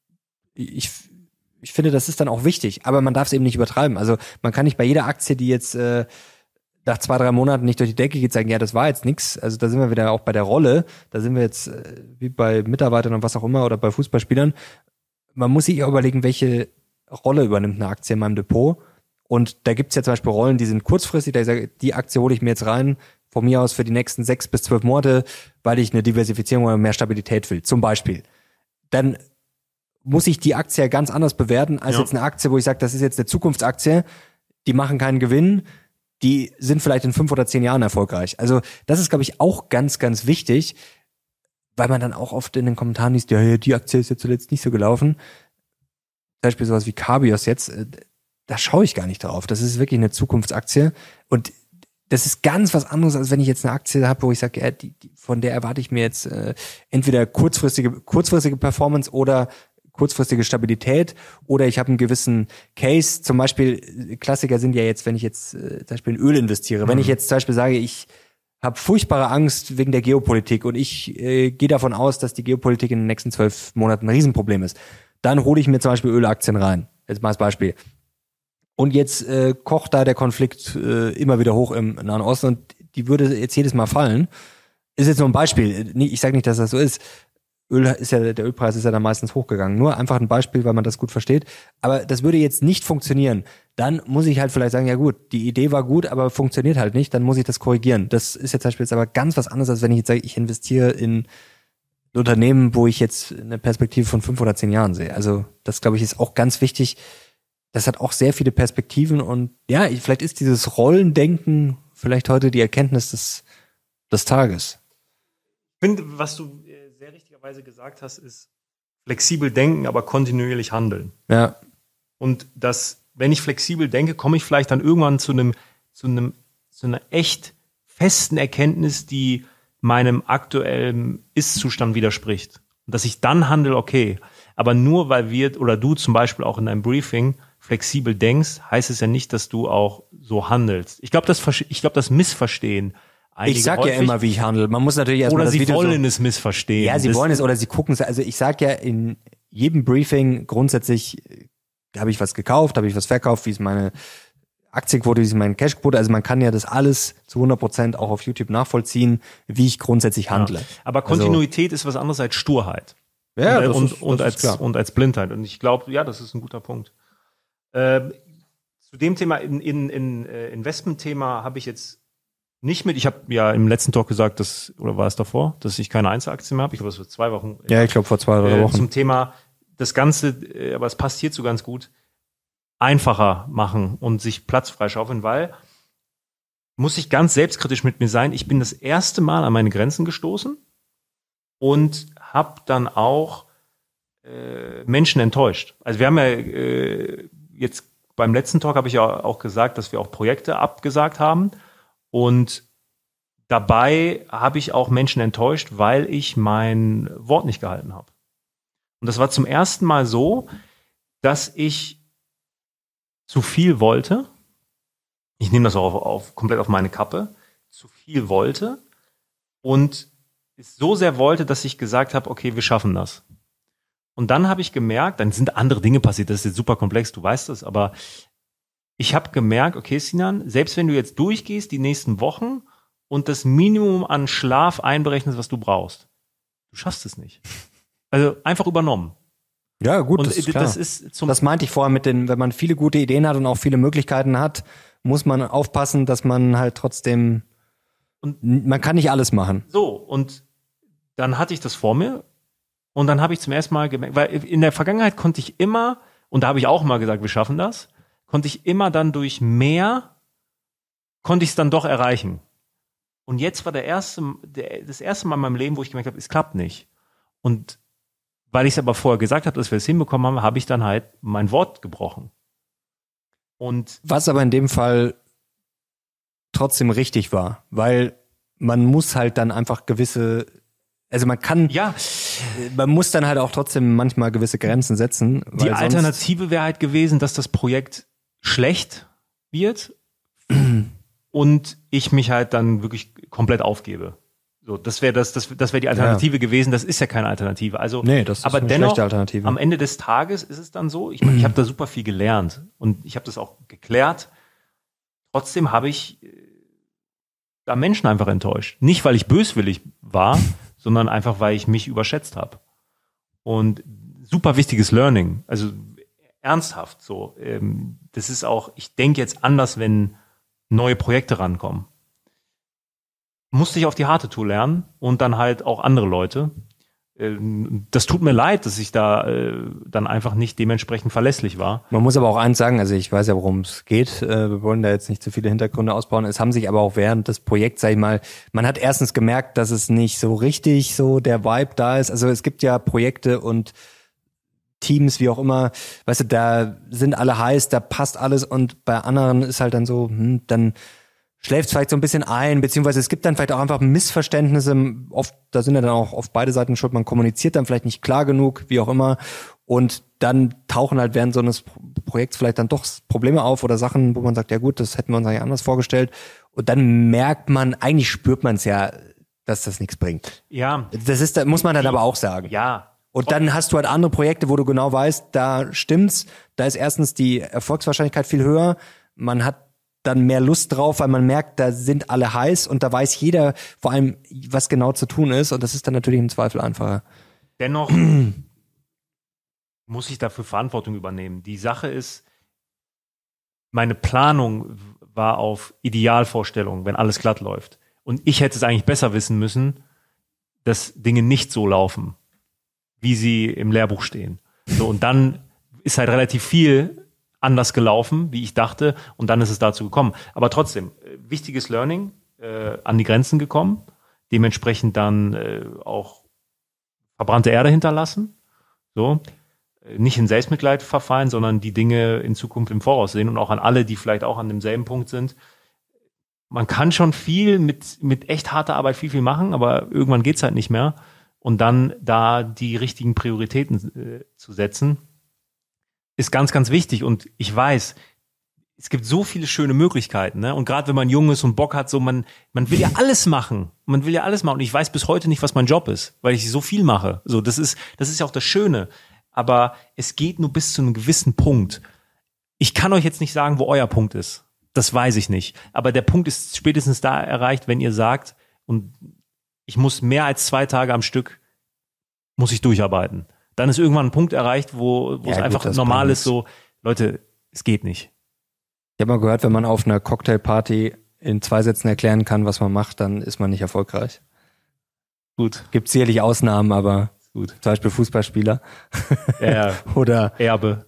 ich finde, das ist dann auch wichtig, aber man darf es eben nicht übertreiben. Also man kann nicht bei jeder Aktie, die jetzt nach 2, 3 Monaten nicht durch die Decke geht, sagen, ja, das war jetzt nix. Also da sind wir wieder auch bei der Rolle. Da sind wir jetzt wie bei Mitarbeitern und was auch immer oder bei Fußballspielern. Man muss sich auch überlegen, welche Rolle übernimmt eine Aktie in meinem Depot. Und da gibt's ja zum Beispiel Rollen, die sind kurzfristig. Da ich sage, die Aktie hole ich mir jetzt rein, von mir aus für die nächsten 6 bis 12 Monate, weil ich eine Diversifizierung oder mehr Stabilität will, zum Beispiel. Dann muss ich die Aktie ja ganz anders bewerten, als jetzt eine Aktie, wo ich sage, das ist jetzt eine Zukunftsaktie, die machen keinen Gewinn, die sind vielleicht in 5 oder 10 Jahren erfolgreich. Also das ist, glaube ich, auch ganz, ganz wichtig, weil man dann auch oft in den Kommentaren liest, ja, die Aktie ist jetzt zuletzt nicht so gelaufen. Zum Beispiel sowas wie Cabios jetzt, da schaue ich gar nicht drauf. Das ist wirklich eine Zukunftsaktie und das ist ganz was anderes, als wenn ich jetzt eine Aktie habe, wo ich sage, ja, von der erwarte ich mir jetzt entweder kurzfristige Performance oder kurzfristige Stabilität oder ich habe einen gewissen Case. Zum Beispiel, Klassiker sind ja jetzt, wenn ich jetzt zum Beispiel in Öl investiere. Wenn ich jetzt zum Beispiel sage, ich habe furchtbare Angst wegen der Geopolitik und ich gehe davon aus, dass die Geopolitik in den nächsten 12 Monaten ein Riesenproblem ist, dann hole ich mir zum Beispiel Ölaktien rein. Jetzt mal als Beispiel. Und jetzt kocht da der Konflikt immer wieder hoch im Nahen Osten und die würde jetzt jedes Mal fallen. Ist jetzt nur ein Beispiel. Ich sage nicht, dass das so ist. Der Ölpreis ist ja dann meistens hochgegangen. Nur einfach ein Beispiel, weil man das gut versteht. Aber das würde jetzt nicht funktionieren. Dann muss ich halt vielleicht sagen, ja gut, die Idee war gut, aber funktioniert halt nicht. Dann muss ich das korrigieren. Das ist jetzt zum Beispiel aber ganz was anderes, als wenn ich jetzt sage, ich investiere in Unternehmen, wo ich jetzt eine Perspektive von 5 oder 10 Jahren sehe. Also das, glaube ich, ist auch ganz wichtig. Das hat auch sehr viele Perspektiven und ja, vielleicht ist dieses Rollendenken vielleicht heute die Erkenntnis des Tages. Ich finde, was du sehr richtigerweise gesagt hast, ist flexibel denken, aber kontinuierlich handeln. Ja. Und wenn ich flexibel denke, komme ich vielleicht dann irgendwann zu einer echt festen Erkenntnis, die meinem aktuellen Ist-Zustand widerspricht. Und dass ich dann handle, okay. Aber nur weil wir oder du zum Beispiel auch in einem Briefing flexibel denkst, heißt es ja nicht, dass du auch so handelst. Ich glaube, das Missverstehen. Ich sag ja immer, wie ich handle. Man muss natürlich erstmal das Video oder sie wollen es missverstehen. Ja, sie wollen es oder sie gucken es. Also ich sag ja in jedem Briefing grundsätzlich, habe ich was gekauft, habe ich was verkauft, wie ist meine Aktienquote, wie ist meine Cashquote. Also man kann ja das alles zu 100% auch auf YouTube nachvollziehen, wie ich grundsätzlich handle. Ja. Aber Kontinuität ist was anderes als Sturheit. Ja, und als Blindheit. Und ich glaube, ja, das ist ein guter Punkt. Zu dem Thema, in Investmentthema habe ich jetzt nicht mit. Ich habe ja im letzten Talk gesagt, oder war es davor, dass ich keine Einzelaktien mehr habe. Ich glaube, das war 2 Wochen. Ja, ich glaube vor 2 oder 3 Wochen. Zum Thema das Ganze, aber es passt hierzu ganz gut, einfacher machen und sich Platz freischaufeln, weil, muss ich ganz selbstkritisch mit mir sein, ich bin das erste Mal an meine Grenzen gestoßen und habe dann auch Menschen enttäuscht. Also wir haben ja jetzt beim letzten Talk habe ich ja auch gesagt, dass wir auch Projekte abgesagt haben und dabei habe ich auch Menschen enttäuscht, weil ich mein Wort nicht gehalten habe. Und das war zum ersten Mal so, dass ich zu viel wollte. Ich nehme das auch komplett auf meine Kappe. Zu viel wollte und es so sehr wollte, dass ich gesagt habe, okay, wir schaffen das. Und dann habe ich gemerkt, dann sind andere Dinge passiert, das ist jetzt super komplex, du weißt es, aber ich habe gemerkt, okay, Sinan, selbst wenn du jetzt durchgehst die nächsten Wochen und das Minimum an Schlaf einberechnest, was du brauchst, du schaffst es nicht. Also einfach übernommen. Ja, gut, und das ist klar. Das meinte ich vorher mit wenn man viele gute Ideen hat und auch viele Möglichkeiten hat, muss man aufpassen, dass man halt trotzdem, man kann nicht alles machen. So, und dann hatte ich das vor mir und dann habe ich zum ersten Mal gemerkt, weil in der Vergangenheit konnte ich immer, und da habe ich auch mal gesagt, wir schaffen das, konnte ich immer dann durch mehr, konnte ich es dann doch erreichen. Und jetzt war das erste Mal in meinem Leben, wo ich gemerkt habe, es klappt nicht. Und weil ich es aber vorher gesagt habe, dass wir es hinbekommen haben, habe ich dann halt mein Wort gebrochen. Und was aber in dem Fall trotzdem richtig war, weil man muss halt dann einfach man muss dann halt auch trotzdem manchmal gewisse Grenzen setzen. Die Alternative wäre halt gewesen, dass das Projekt schlecht wird und ich mich halt dann wirklich komplett aufgebe. So, das wäre die Alternative gewesen. Das ist ja keine Alternative. Also, nee, das ist aber eine dennoch, schlechte Alternative. Am Ende des Tages ist es dann so, ich meine, ich habe da super viel gelernt und ich habe das auch geklärt. Trotzdem habe ich da Menschen einfach enttäuscht. Nicht, weil ich böswillig war, sondern einfach, weil ich mich überschätzt habe. Und super wichtiges Learning. Also ernsthaft so. Das ist auch, ich denke jetzt anders, wenn neue Projekte rankommen. Musste ich auf die harte Tour lernen und dann halt auch andere Leute. Das tut mir leid, dass ich da dann einfach nicht dementsprechend verlässlich war. Man muss aber auch eins sagen, also ich weiß ja, worum es geht. Wir wollen da jetzt nicht zu viele Hintergründe ausbauen. Es haben sich aber auch während des Projekts, sag ich mal, man hat erstens gemerkt, dass es nicht so richtig so der Vibe da ist. Also es gibt ja Projekte und Teams, wie auch immer, weißt du, da sind alle heiß, da passt alles und bei anderen ist halt dann so, dann schläft es vielleicht so ein bisschen ein, beziehungsweise es gibt dann vielleicht auch einfach Missverständnisse, oft, da sind ja dann auch auf beide Seiten schuld, man kommuniziert dann vielleicht nicht klar genug, wie auch immer, und dann tauchen halt während so eines Projekts vielleicht dann doch Probleme auf oder Sachen, wo man sagt, ja gut, das hätten wir uns eigentlich anders vorgestellt, und dann merkt man, eigentlich spürt man es ja, dass das nichts bringt. Ja. Da muss man dann aber auch sagen. Ja. Und dann hast du halt andere Projekte, wo du genau weißt, da stimmt's, da ist erstens die Erfolgswahrscheinlichkeit viel höher, man hat dann mehr Lust drauf, weil man merkt, da sind alle heiß und da weiß jeder vor allem, was genau zu tun ist, und das ist dann natürlich im Zweifel einfacher. Dennoch muss ich dafür Verantwortung übernehmen. Die Sache ist, meine Planung war auf Idealvorstellungen, wenn alles glatt läuft. Und ich hätte es eigentlich besser wissen müssen, dass Dinge nicht so laufen, wie sie im Lehrbuch stehen. So, und dann ist halt relativ viel anders gelaufen, wie ich dachte, und dann ist es dazu gekommen. Aber trotzdem, wichtiges Learning, an die Grenzen gekommen, dementsprechend dann auch verbrannte Erde hinterlassen, so, nicht in Selbstmitleid verfallen, sondern die Dinge in Zukunft im Voraus sehen, und auch an alle, die vielleicht auch an demselben Punkt sind. Man kann schon viel mit echt harter Arbeit viel machen, aber irgendwann geht's halt nicht mehr, und dann da die richtigen Prioritäten zu setzen, ist ganz, ganz wichtig. Und ich weiß, es gibt so viele schöne Möglichkeiten, ne? Und gerade wenn man jung ist und Bock hat, so man will ja alles machen. Man will ja alles machen. Und ich weiß bis heute nicht, was mein Job ist, weil ich so viel mache. So, das ist ja auch das Schöne. Aber es geht nur bis zu einem gewissen Punkt. Ich kann euch jetzt nicht sagen, wo euer Punkt ist. Das weiß ich nicht. Aber der Punkt ist spätestens da erreicht, wenn ihr sagt, und ich muss mehr als 2 Tage am Stück, muss ich durcharbeiten. Dann ist irgendwann ein Punkt erreicht, wo es einfach normal ist, so, Leute, es geht nicht. Ich habe mal gehört, wenn man auf einer Cocktailparty in 2 Sätzen erklären kann, was man macht, dann ist man nicht erfolgreich. Gut. Gibt sicherlich Ausnahmen, aber gut. Zum Beispiel Fußballspieler. Ja. Oder Erbe.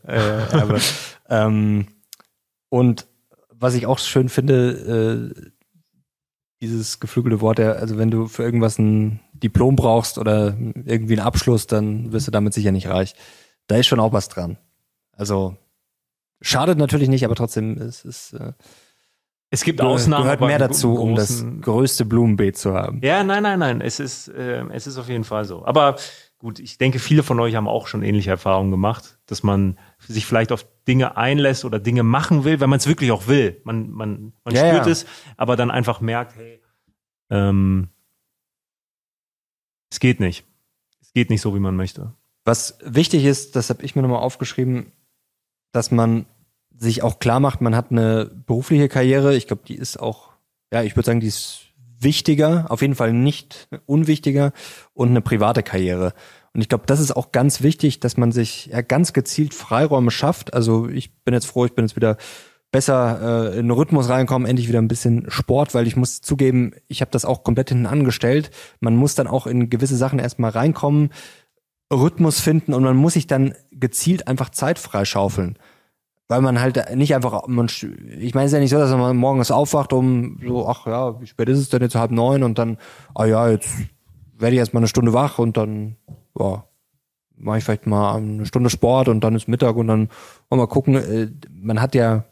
Und was ich auch schön finde, dieses geflügelte Wort, also wenn du für irgendwas ein Diplom brauchst oder irgendwie einen Abschluss, dann wirst du damit sicher nicht reich. Da ist schon auch was dran. Also schadet natürlich nicht, aber trotzdem es gibt Ausnahmen. Gehört mehr dazu, um das größte Blumenbeet zu haben. Ja, nein. Es ist auf jeden Fall so. Aber gut, ich denke, viele von euch haben auch schon ähnliche Erfahrungen gemacht, dass man sich vielleicht auf Dinge einlässt oder Dinge machen will, wenn man es wirklich auch will. Man spürt es, aber dann einfach merkt, hey, es geht nicht. Es geht nicht so, wie man möchte. Was wichtig ist, das habe ich mir nochmal aufgeschrieben, dass man sich auch klar macht, man hat eine berufliche Karriere. Ich glaube, die ist auch, ich würde sagen, die ist wichtiger, auf jeden Fall nicht unwichtiger, und eine private Karriere. Und ich glaube, das ist auch ganz wichtig, dass man sich ganz gezielt Freiräume schafft. Also ich bin jetzt froh, ich bin jetzt wieder besser in den Rhythmus reinkommen, endlich wieder ein bisschen Sport, weil ich muss zugeben, ich habe das auch komplett hinten angestellt. Man muss dann auch in gewisse Sachen erstmal reinkommen, Rhythmus finden, und man muss sich dann gezielt einfach Zeit freischaufeln. Weil man halt nicht einfach, ich meine, es ist ja nicht so, dass man morgens aufwacht wie spät ist es denn jetzt, 8:30, und dann, jetzt werde ich erst mal eine Stunde wach und dann, mache ich vielleicht mal eine Stunde Sport und dann ist Mittag und dann wollen wir mal gucken. Man hat ja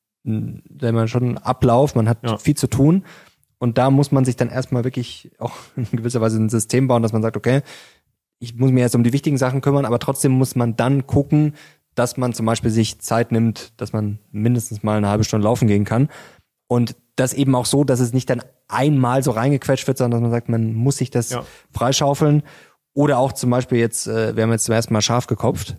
schon einen Ablauf, man hat viel zu tun, und da muss man sich dann erstmal wirklich auch in gewisser Weise ein System bauen, dass man sagt, okay, ich muss mir jetzt um die wichtigen Sachen kümmern, aber trotzdem muss man dann gucken, dass man zum Beispiel sich Zeit nimmt, dass man mindestens mal eine halbe Stunde laufen gehen kann. Und das eben auch so, dass es nicht dann einmal so reingequetscht wird, sondern dass man sagt, man muss sich das freischaufeln. Oder auch zum Beispiel jetzt, wir haben jetzt zum ersten Mal Schaf gekopft.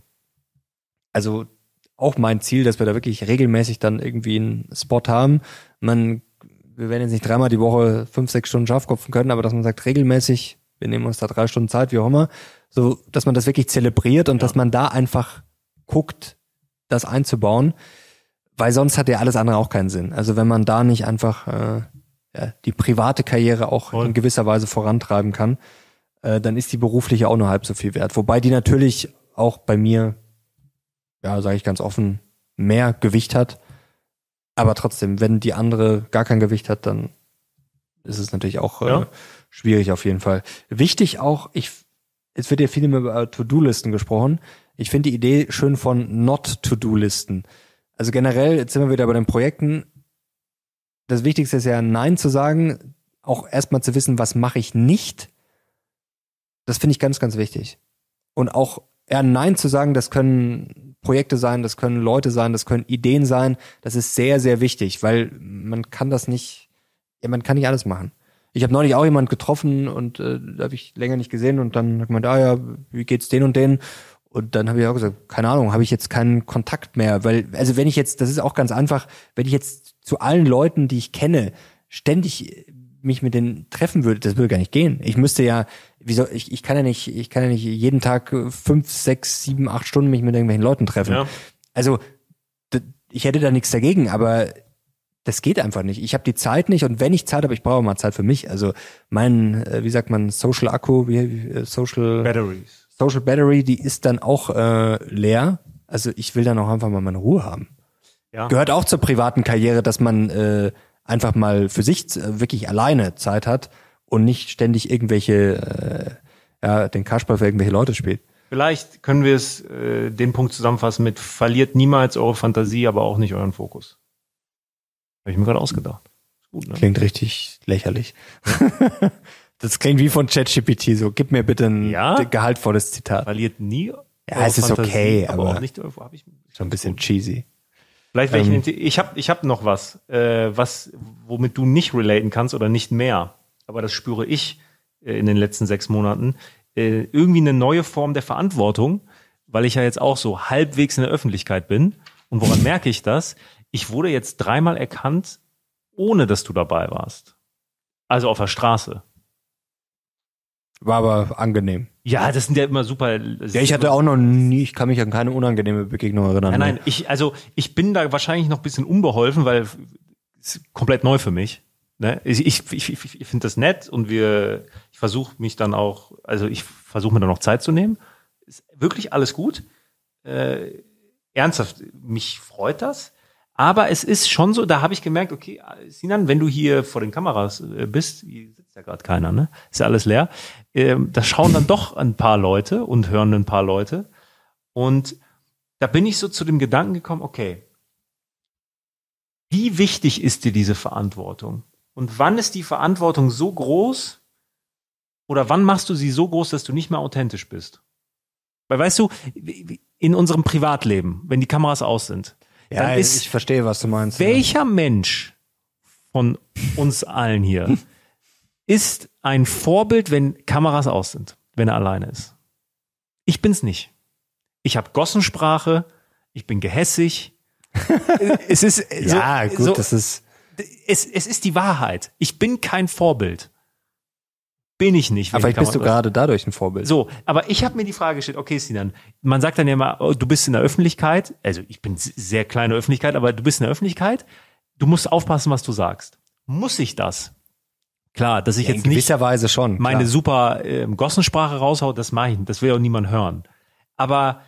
Also auch mein Ziel, dass wir da wirklich regelmäßig dann irgendwie einen Spot haben. Wir werden jetzt nicht 3-mal die Woche 5-6 Stunden Schaf kopfen können, aber dass man sagt, regelmäßig, wir nehmen uns da 3 Stunden Zeit, wie auch immer, so, dass man das wirklich zelebriert und dass man da einfach guckt, das einzubauen, weil sonst hat ja alles andere auch keinen Sinn. Also wenn man da nicht einfach die private Karriere auch in gewisser Weise vorantreiben kann, dann ist die berufliche auch nur halb so viel wert. Wobei die natürlich auch bei mir, sage ich ganz offen, mehr Gewicht hat. Aber trotzdem, wenn die andere gar kein Gewicht hat, dann ist es natürlich auch schwierig auf jeden Fall. Wichtig auch, es wird ja viel über To-Do-Listen gesprochen. Ich finde die Idee schön von Not-To-Do-Listen. Also generell, jetzt sind wir wieder bei den Projekten. Das Wichtigste ist ja, Nein zu sagen, auch erstmal zu wissen, was mache ich nicht. Das finde ich ganz, ganz wichtig. Und auch Nein zu sagen, das können Projekte sein, das können Leute sein, das können Ideen sein. Das ist sehr, sehr wichtig, weil man kann nicht alles machen. Ich habe neulich auch jemand getroffen und da habe ich länger nicht gesehen und dann hat man wie geht's den und den? Und dann habe ich auch gesagt, keine Ahnung, habe ich jetzt keinen Kontakt mehr, weil, also wenn ich jetzt, das ist auch ganz einfach, wenn ich jetzt zu allen Leuten, die ich kenne, ständig mich mit denen treffen würde, das würde gar nicht gehen. Ich müsste ich kann ja nicht jeden Tag 5, 6, 7, 8 Stunden mich mit irgendwelchen Leuten treffen. Ja. Also, ich hätte da nichts dagegen, aber das geht einfach nicht. Ich habe die Zeit nicht, und wenn ich Zeit habe, ich brauche mal Zeit für mich. Also mein, Social Akku, Social Battery, die ist dann auch leer. Also ich will dann auch einfach mal meine Ruhe haben. Ja. Gehört auch zur privaten Karriere, dass man einfach mal für sich wirklich alleine Zeit hat und nicht ständig irgendwelche den Kasperl für irgendwelche Leute spielt. Vielleicht können wir es den Punkt zusammenfassen mit: verliert niemals eure Fantasie, aber auch nicht euren Fokus. Habe ich mir gerade ausgedacht. Ist gut, ne? Klingt richtig lächerlich. Das klingt wie von ChatGPT, so, gib mir bitte ein gehaltvolles Zitat. Verliert nie. Ja, es ist Fantasie, okay, aber auch nicht, hab ich schon ein bisschen cheesy. Vielleicht ich hab noch was, womit du nicht relaten kannst oder nicht mehr. Aber das spüre ich in den letzten 6 Monaten. Irgendwie eine neue Form der Verantwortung, weil ich ja jetzt auch so halbwegs in der Öffentlichkeit bin. Und woran merke ich das? Ich wurde jetzt 3-mal erkannt, ohne dass du dabei warst. Also auf der Straße. War aber angenehm. Ja, das sind ja immer super. Ja, ich hatte auch noch nie, ich kann mich an keine ungenehme Begegnung erinnern. Nein, ich bin da wahrscheinlich noch ein bisschen unbeholfen, weil es ist komplett neu für mich. Ne? Ich finde das nett und ich versuche mir dann auch Zeit zu nehmen. Ist wirklich alles gut. Ernsthaft, mich freut das. Aber es ist schon so, da habe ich gemerkt, okay, Sinan, wenn du hier vor den Kameras bist, hier sitzt ja gerade keiner, ne? Ist ja alles leer. Da schauen dann doch ein paar Leute und hören ein paar Leute. Und da bin ich so zu dem Gedanken gekommen, okay, wie wichtig ist dir diese Verantwortung? Und wann ist die Verantwortung so groß oder wann machst du sie so groß, dass du nicht mehr authentisch bist? Weil weißt du, in unserem Privatleben, wenn die Kameras aus sind, Ja, dann ist ich verstehe, was du meinst. welcher Mensch von uns allen hier ist ein Vorbild, wenn Kameras aus sind, wenn er alleine ist? Ich bin's nicht. Ich habe Gossensprache, ich bin gehässig. Es ist Ja, gut, das ist. Es ist die Wahrheit. Ich bin kein Vorbild. Bin ich nicht. Aber vielleicht bist du gerade dadurch ein Vorbild. So, aber ich habe mir die Frage gestellt, okay, Sinan, man sagt dann ja immer, oh, du bist in der Öffentlichkeit, also ich bin sehr kleine Öffentlichkeit, aber du bist in der Öffentlichkeit, du musst aufpassen, was du sagst. Muss ich das? Klar, dass ich Ja, jetzt in nicht gewisser Weise schon. meine klar. super Gossensprache raushaue, das mache ich nicht, das will auch niemand hören. Aber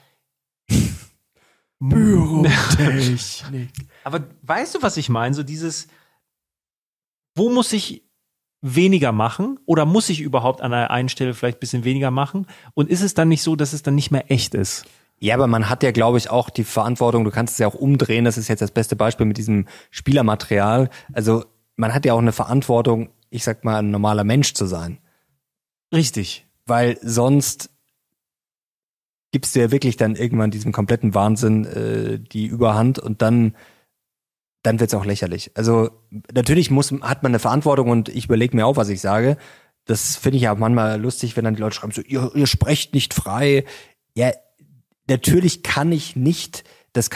Bürotechnik. Aber weißt du, was ich meine? So dieses, wo muss ich weniger machen oder muss ich überhaupt an einer einen Stelle vielleicht ein bisschen weniger machen? Und ist es dann nicht so, dass es dann nicht mehr echt ist? Ja, aber man hat ja, glaube ich, auch die Verantwortung, du kannst es ja auch umdrehen, das ist jetzt das beste Beispiel mit diesem Spielermaterial. Also man hat ja auch eine Verantwortung, ich sag mal, ein normaler Mensch zu sein. Richtig. Weil sonst gibst du ja wirklich dann irgendwann diesem kompletten Wahnsinn die Überhand und dann wird's auch lächerlich. Also natürlich hat man eine Verantwortung und ich überlege mir auch, was ich sage. Das finde ich ja auch manchmal lustig, wenn dann die Leute schreiben so, ihr sprecht nicht frei. Ja, natürlich kann ich nicht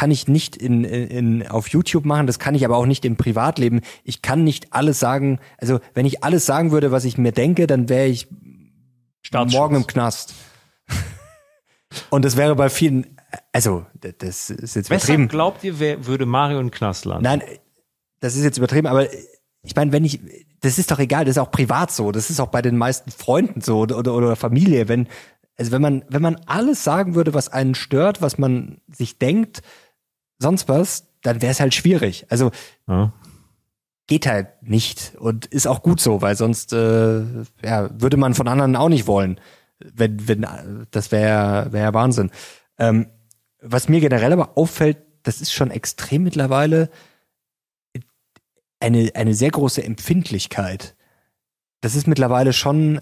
auf YouTube machen, das kann ich aber auch nicht im Privatleben. Ich kann nicht alles sagen, also wenn ich alles sagen würde, was ich mir denke, dann wäre ich morgen im Knast. Und das wäre bei vielen, also das ist jetzt übertrieben. Weshalb glaubt ihr, würde Mario in den Knast landen? Nein, das ist jetzt übertrieben, aber ich meine, das ist doch egal, das ist auch privat so, das ist auch bei den meisten Freunden so oder Familie, wenn man alles sagen würde, was einen stört, was man sich denkt, sonst was, dann wäre es halt schwierig. Also geht halt nicht und ist auch gut so, weil sonst würde man von anderen auch nicht wollen. Wenn das wäre Wahnsinn. Was mir generell aber auffällt, das ist schon extrem mittlerweile eine sehr große Empfindlichkeit. Das ist mittlerweile schon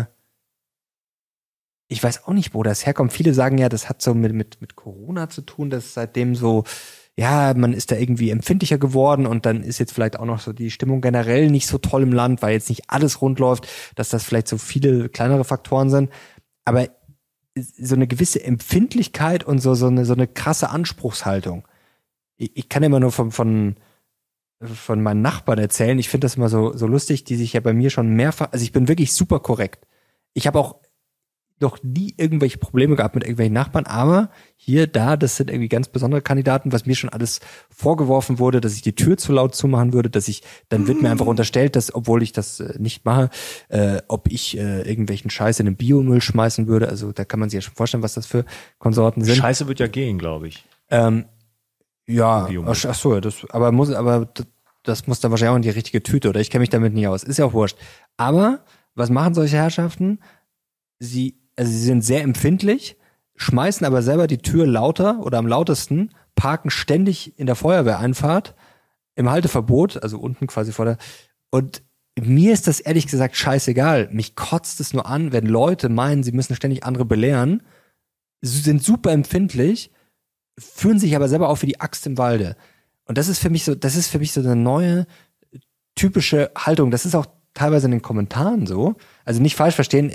ich weiß auch nicht, wo das herkommt. Viele sagen ja, das hat so mit Corona zu tun, dass seitdem so, ja, man ist da irgendwie empfindlicher geworden und dann ist jetzt vielleicht auch noch so die Stimmung generell nicht so toll im Land, weil jetzt nicht alles rund läuft, dass das vielleicht so viele kleinere Faktoren sind. Aber so eine gewisse Empfindlichkeit und so eine krasse Anspruchshaltung. Ich kann immer nur von meinen Nachbarn erzählen. Ich finde das immer so lustig, die sich ja bei mir schon mehrfach, also ich bin wirklich super korrekt. Ich habe auch noch nie irgendwelche Probleme gehabt mit irgendwelchen Nachbarn, aber das sind irgendwie ganz besondere Kandidaten, was mir schon alles vorgeworfen wurde, dass ich die Tür zu laut zumachen würde, dann wird mir einfach unterstellt, dass, obwohl ich das nicht mache, ob ich irgendwelchen Scheiß in den Biomüll schmeißen würde, also da kann man sich ja schon vorstellen, was das für Konsorten sind. Scheiße wird ja gehen, glaube ich. Ja, ach so, das muss dann wahrscheinlich auch in die richtige Tüte, oder ich kenne mich damit nicht aus, ist ja auch wurscht. Aber, was machen solche Herrschaften? Sie sind sehr empfindlich, schmeißen aber selber die Tür lauter oder am lautesten, parken ständig in der Feuerwehreinfahrt, im Halteverbot, also unten quasi vor der, und mir ist das ehrlich gesagt scheißegal. Mich kotzt es nur an, wenn Leute meinen, sie müssen ständig andere belehren, sind super empfindlich, fühlen sich aber selber auch wie die Axt im Walde. Und das ist für mich so eine neue, typische Haltung. Das ist auch teilweise in den Kommentaren so. Also nicht falsch verstehen,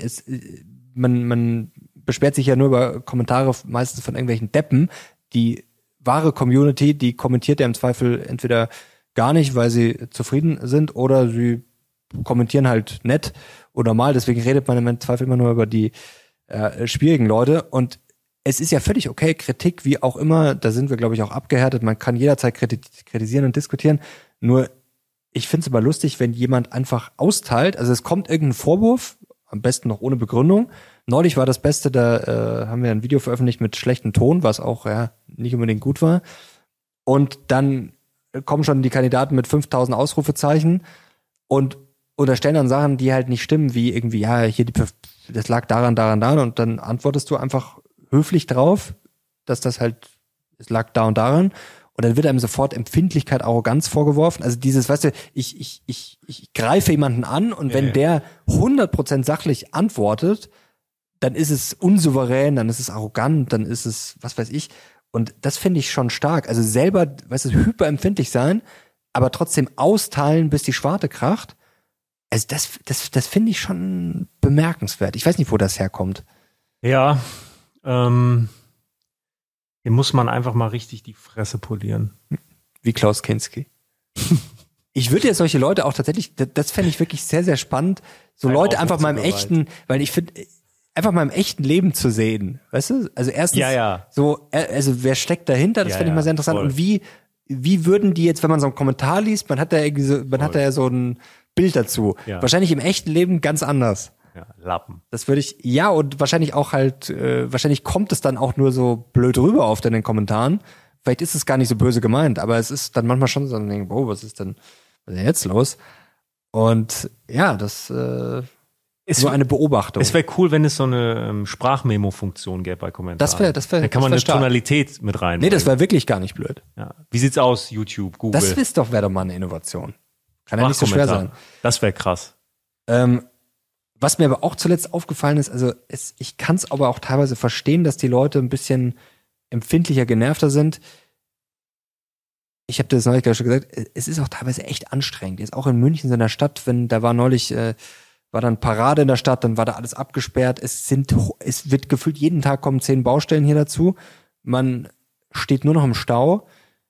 man beschwert sich ja nur über Kommentare meistens von irgendwelchen Deppen. Die wahre Community, die kommentiert ja im Zweifel entweder gar nicht, weil sie zufrieden sind, oder sie kommentieren halt nett oder normal. Deswegen redet man im Zweifel immer nur über die schwierigen Leute. Und es ist ja völlig okay, Kritik wie auch immer, da sind wir, glaube ich, auch abgehärtet. Man kann jederzeit kritisieren und diskutieren. Nur, ich finde es aber lustig, wenn jemand einfach austeilt. Also es kommt irgendein Vorwurf, am besten noch ohne Begründung. Neulich war das Beste, da haben wir ein Video veröffentlicht mit schlechtem Ton, was auch nicht unbedingt gut war. Und dann kommen schon die Kandidaten mit 5000 Ausrufezeichen und unterstellen dann Sachen, die halt nicht stimmen, wie irgendwie, ja, hier, das lag daran, und dann antwortest du einfach höflich drauf, dass das halt, es lag da und daran. Und dann wird einem sofort Empfindlichkeit, Arroganz vorgeworfen. Also dieses, weißt du, ich greife jemanden an und wenn der 100% sachlich antwortet, dann ist es unsouverän, dann ist es arrogant, dann ist es, was weiß ich. Und das finde ich schon stark. Also selber, weißt du, hyperempfindlich sein, aber trotzdem austeilen, bis die Schwarte kracht. Also das finde ich schon bemerkenswert. Ich weiß nicht, wo das herkommt. Ja, hier muss man einfach mal richtig die Fresse polieren. Wie Klaus Kinski. Ich würde ja solche Leute auch tatsächlich, das fände ich wirklich sehr, sehr spannend, so Leute einfach mal im echten, weil ich finde, einfach mal im echten Leben zu sehen, weißt du? Also erstens, so, also wer steckt dahinter, das fände ich mal sehr interessant. Voll. Und wie würden die jetzt, wenn man so einen Kommentar liest, man hat da ja so ein Bild dazu. Ja. Wahrscheinlich im echten Leben ganz anders. Ja, Lappen. Das würde ich, ja, und wahrscheinlich auch halt, wahrscheinlich kommt es dann auch nur so blöd rüber auf in den Kommentaren. Vielleicht ist es gar nicht so böse gemeint, aber es ist dann manchmal schon so ein Ding, was ist denn jetzt los? Und ja, das ist so eine Beobachtung. Es wäre cool, wenn es so eine Sprachmemo-Funktion gäbe bei Kommentaren. Das wär, da kann man eine stark. Tonalität mit rein. Nee, das wäre wirklich gar nicht blöd. Ja. Wie sieht's aus, YouTube, Google? Das wäre doch mal eine Innovation. Kann ja nicht so schwer sein. Das wäre krass. Was mir aber auch zuletzt aufgefallen ist, also ich kann es aber auch teilweise verstehen, dass die Leute ein bisschen empfindlicher, genervter sind. Ich habe das neulich schon gesagt, es ist auch teilweise echt anstrengend. Jetzt auch in München, so in der Stadt, da war neulich, war dann Parade in der Stadt, dann war da alles abgesperrt. Es wird gefühlt jeden Tag kommen 10 Baustellen hier dazu. Man steht nur noch im Stau.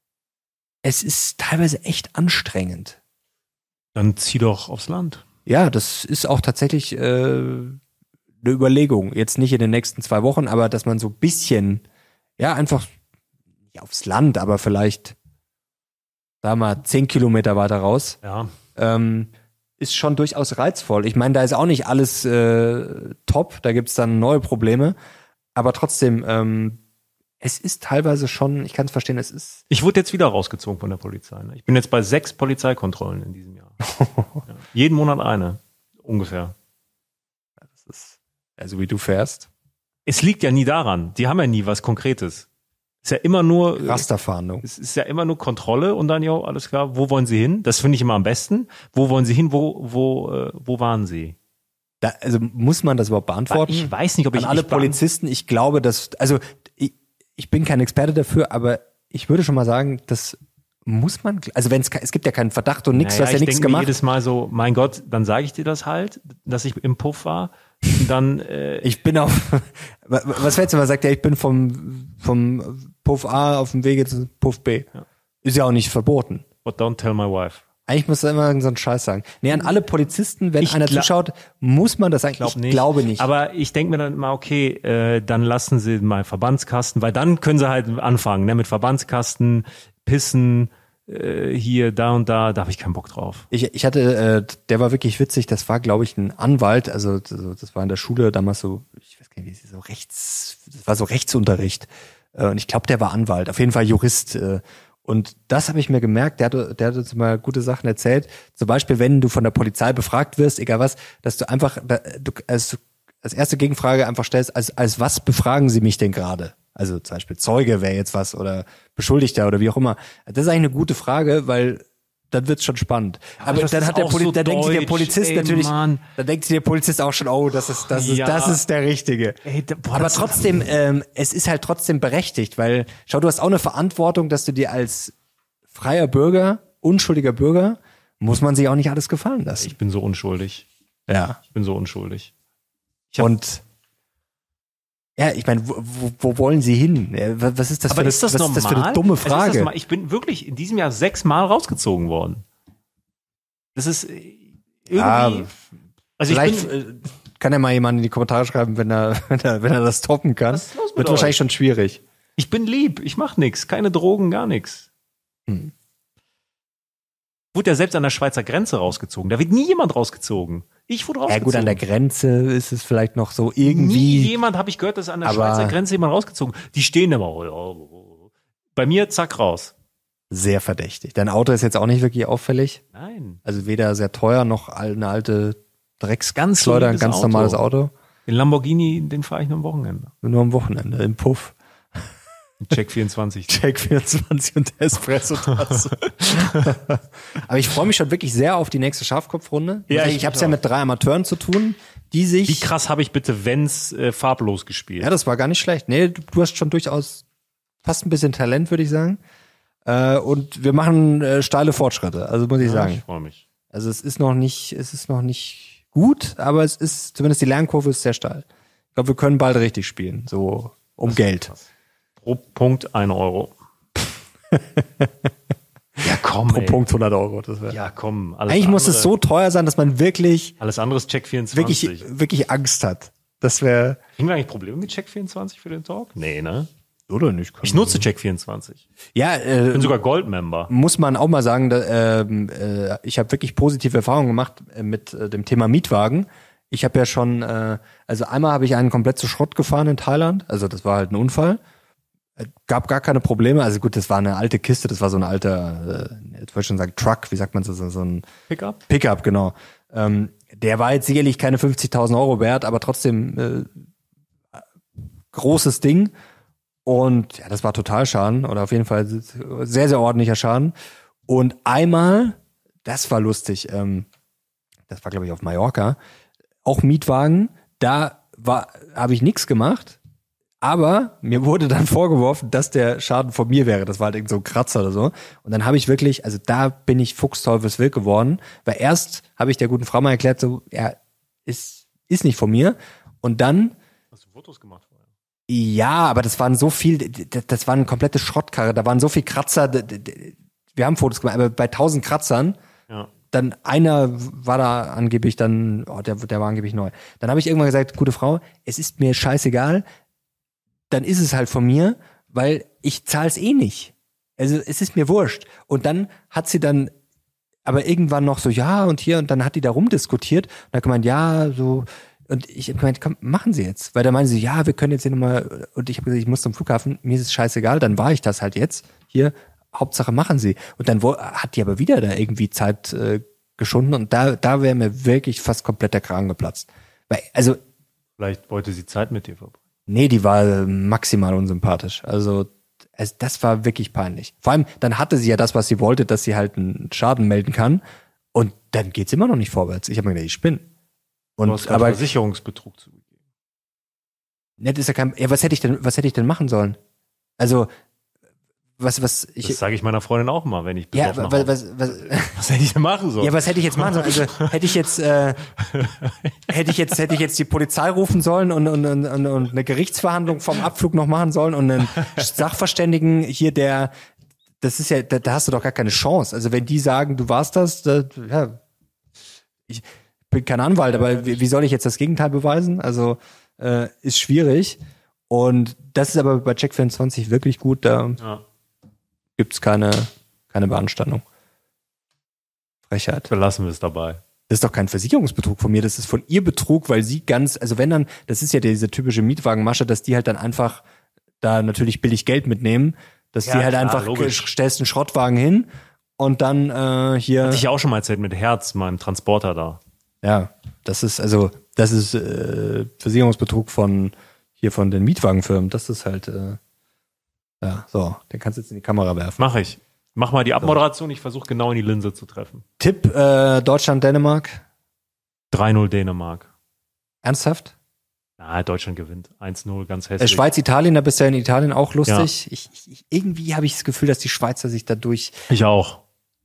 Es ist teilweise echt anstrengend. Dann zieh doch aufs Land. Ja, das ist auch tatsächlich eine Überlegung. Jetzt nicht in den nächsten 2 Wochen, aber dass man so ein bisschen, ja, einfach nicht aufs Land, aber vielleicht da mal 10 Kilometer weiter raus, ist schon durchaus reizvoll. Ich meine, da ist auch nicht alles top, da gibt's dann neue Probleme, aber trotzdem, es ist teilweise schon, ich kann es verstehen, es ist... Ich wurde jetzt wieder rausgezogen von der Polizei. Ne? Ich bin jetzt bei 6 Polizeikontrollen in diesem Jahr. Ja. Jeden Monat eine, ungefähr. Das ist, also wie du fährst. Es liegt ja nie daran. Die haben ja nie was Konkretes. Es ist ja immer nur... Rasterfahndung. Es ist ja immer nur Kontrolle und dann, jo, alles klar, wo wollen Sie hin? Das finde ich immer am besten. Wo wollen Sie hin? Wo waren Sie? Also muss man das überhaupt beantworten? Ich weiß nicht, ob ich... An alle Polizisten, ich glaube, dass... Also ich bin kein Experte dafür, aber ich würde schon mal sagen, das muss man, also es gibt ja keinen Verdacht und nichts, du hast ja nichts gemacht. Ich denke jedes Mal so, mein Gott, dann sage ich dir das halt, dass ich im Puff war. Und dann, ich bin was willst du mal, sagt er, ich bin vom Puff A auf dem Wege zu Puff B. Ja. Ist ja auch nicht verboten. But don't tell my wife. Eigentlich muss er immer so einen Scheiß sagen. Nee, an alle Polizisten, wenn einer zuschaut, muss man das sagen. Ich glaube nicht. Aber ich denke mir dann immer, okay, dann lassen Sie mal Verbandskasten, weil dann können sie halt anfangen, ne, mit Verbandskasten, Pissen, hier, da und da habe ich keinen Bock drauf. Ich hatte, der war wirklich witzig, das war, glaube ich, ein Anwalt, also das war in der Schule damals so, ich weiß gar nicht, das war so Rechtsunterricht. Und ich glaube, der war Anwalt, auf jeden Fall Jurist. Und das habe ich mir gemerkt, der hat uns mal gute Sachen erzählt. Zum Beispiel, wenn du von der Polizei befragt wirst, egal was, dass du einfach als erste Gegenfrage einfach stellst, als was befragen sie mich denn gerade? Also zum Beispiel Zeuge wäre jetzt was oder Beschuldigter oder wie auch immer. Das ist eigentlich eine gute Frage, weil dann wird's schon spannend. Aber dann hat da denkt sich der Polizist natürlich, dann denkt sich der Polizist auch schon, oh, das ist der Richtige. Aber trotzdem, es ist halt trotzdem berechtigt, weil, schau, du hast auch eine Verantwortung, dass du dir als freier Bürger, unschuldiger Bürger, muss man sich auch nicht alles gefallen lassen. Ich bin so unschuldig. Ja. Ich bin so unschuldig. Und ja, ich meine, wo wollen Sie hin? Was ist das für eine dumme Frage? Ich bin wirklich in diesem Jahr 6 Mal rausgezogen worden. Das ist irgendwie... Also vielleicht kann ja mal jemand in die Kommentare schreiben, wenn er das toppen kann. Was ist los mit Wird euch? Wahrscheinlich schon schwierig. Ich bin lieb, ich mach nix, keine Drogen, gar nichts. Wurde ja selbst an der Schweizer Grenze rausgezogen. Da wird nie jemand rausgezogen. Ich wurde rausgezogen. Ja gut, an der Grenze ist es vielleicht noch so irgendwie... Nie jemand, habe ich gehört, dass an der Schweizer Grenze jemand rausgezogen. Die stehen immer. Bei mir, zack, raus. sehr verdächtig. Dein Auto ist jetzt auch nicht wirklich auffällig. Nein. Also weder sehr teuer noch eine alte Ganz Drecksschleuder, ein solides ganz Auto. normales Auto. Den Lamborghini, den fahre ich nur am Wochenende. Nur am Wochenende, im Puff. Check 24. Check 24 und Espresso-Tasse. Aber ich freue mich schon wirklich sehr auf die nächste Schafkopfrunde. Ja, ich habe es ja mit 3 Amateuren zu tun, die sich... Wie krass habe ich bitte Vents farblos gespielt? Ja, das war gar nicht schlecht. Nee, du hast schon durchaus fast ein bisschen Talent, würde ich sagen. Und wir machen steile Fortschritte, also muss ich sagen. Ich freue mich. Also es ist noch nicht gut, aber es ist, zumindest die Lernkurve ist sehr steil. Ich glaube, wir können bald richtig spielen, so um Geld. Krass. Pro Punkt 1 Euro. Ja, komm, Pro Punkt 100 Euro. Das wäre. Ja, komm. Alles Eigentlich muss andere- es so teuer sein, dass man wirklich Alles andere ist Check 24. wirklich Angst hat. Das wäre... Kriegen wir eigentlich Probleme mit Check 24 für den Talk? Nee, ne? Oder nicht? Ich nutze Check 24. Ja, Ich bin sogar Gold-Member. muss man auch mal sagen, ich habe wirklich positive Erfahrungen gemacht mit dem Thema Mietwagen. Ich habe ja schon, also einmal habe ich einen komplett zu Schrott gefahren in Thailand. Also das war halt ein Unfall. Gab gar keine Probleme. Also gut, das war eine alte Kiste, das war so ein alter, ich wollte schon sagen Truck, wie sagt man so ein Pickup? Pickup, genau. Der war jetzt sicherlich keine 50.000 Euro wert, aber trotzdem großes Ding. Und ja, das war total Schaden oder auf jeden Fall sehr, sehr ordentlicher Schaden. Und einmal, das war lustig, das war glaube ich auf Mallorca, auch Mietwagen, da habe ich nichts gemacht, aber mir wurde dann vorgeworfen, dass der Schaden von mir wäre. Das war halt irgend so ein Kratzer oder so. Und dann habe ich wirklich, also da bin ich fuchsteufelswild geworden, weil erst habe ich der guten Frau mal erklärt, so, ja, ist nicht von mir. Und dann Hast du Fotos gemacht vorher? ja, aber das waren so viel, das war eine komplette Schrottkarre, da waren so viel Kratzer, wir haben Fotos gemacht, aber bei 1000 Kratzern, Ja. dann einer war da angeblich dann, der war angeblich neu. Dann habe ich irgendwann gesagt, gute Frau, es ist mir scheißegal, dann ist es halt von mir, weil ich zahl's eh nicht. Also es ist mir wurscht. Und dann hat sie dann aber irgendwann noch so, ja und hier, und dann hat die da rumdiskutiert und hat gemeint, ja, so. Und ich habe gemeint, komm, machen Sie jetzt. Weil da meinen sie, ja, wir können jetzt hier nochmal, und ich habe gesagt, ich muss zum Flughafen, mir ist es scheißegal, dann war ich das halt jetzt. Hier, Hauptsache machen Sie. Und dann hat die aber wieder da irgendwie Zeit geschunden und da wäre mir wirklich fast komplett der Kragen geplatzt. Weil, also, Vielleicht wollte sie Zeit mit dir verbringen. nee, die war maximal unsympathisch. Also das war wirklich peinlich. Vor allem, dann hatte sie ja das, was sie wollte, dass sie halt einen Schaden melden kann. Und dann geht's immer noch nicht vorwärts. Ich habe mir gedacht, ich spinne. Du hast gerade Versicherungsbetrug zugegeben. Nett ist ja kein. Ja, was hätte ich denn machen sollen? Also, was Das ich. sage ich meiner Freundin auch mal, wenn ich Ja, besoffen nach Hause- Was hätte ich denn machen sollen? ja, was hätte ich jetzt machen sollen? Also hätte ich jetzt die Polizei rufen sollen und eine Gerichtsverhandlung vom Abflug noch machen sollen und einen Sachverständigen hier, das ist ja, da hast du doch gar keine Chance. Also wenn die sagen, du warst das, ja, ich bin kein Anwalt, aber wie soll ich jetzt das Gegenteil beweisen? Also ist schwierig. Und das ist aber bei Check24 wirklich gut, da Ja. gibt's keine Beanstandung. Frechheit. Belassen wir es dabei. Das ist doch kein Versicherungsbetrug von mir, das ist von ihr Betrug, weil sie also wenn dann, das ist ja diese typische Mietwagenmasche, dass die halt dann einfach da natürlich billig Geld mitnehmen, dass Ja, die halt klar, einfach, logisch. stellst einen Schrottwagen hin und dann hier, Hatte ich ja auch schon mal erzählt mit Herz, meinem Transporter da. ja, das ist Versicherungsbetrug von den Mietwagenfirmen, das ist halt, ja, so, den kannst du jetzt in die Kamera werfen. Mach ich. Mach mal die Abmoderation, ich versuche genau in die Linse zu treffen. Tipp, Deutschland, Dänemark, 3-0 Dänemark. ernsthaft? Na, Deutschland gewinnt. 1-0, ganz hässlich. Schweiz, Italien, da bist du ja in Italien auch lustig. Ja. Irgendwie habe ich das Gefühl, dass die Schweizer sich dadurch. Ich auch.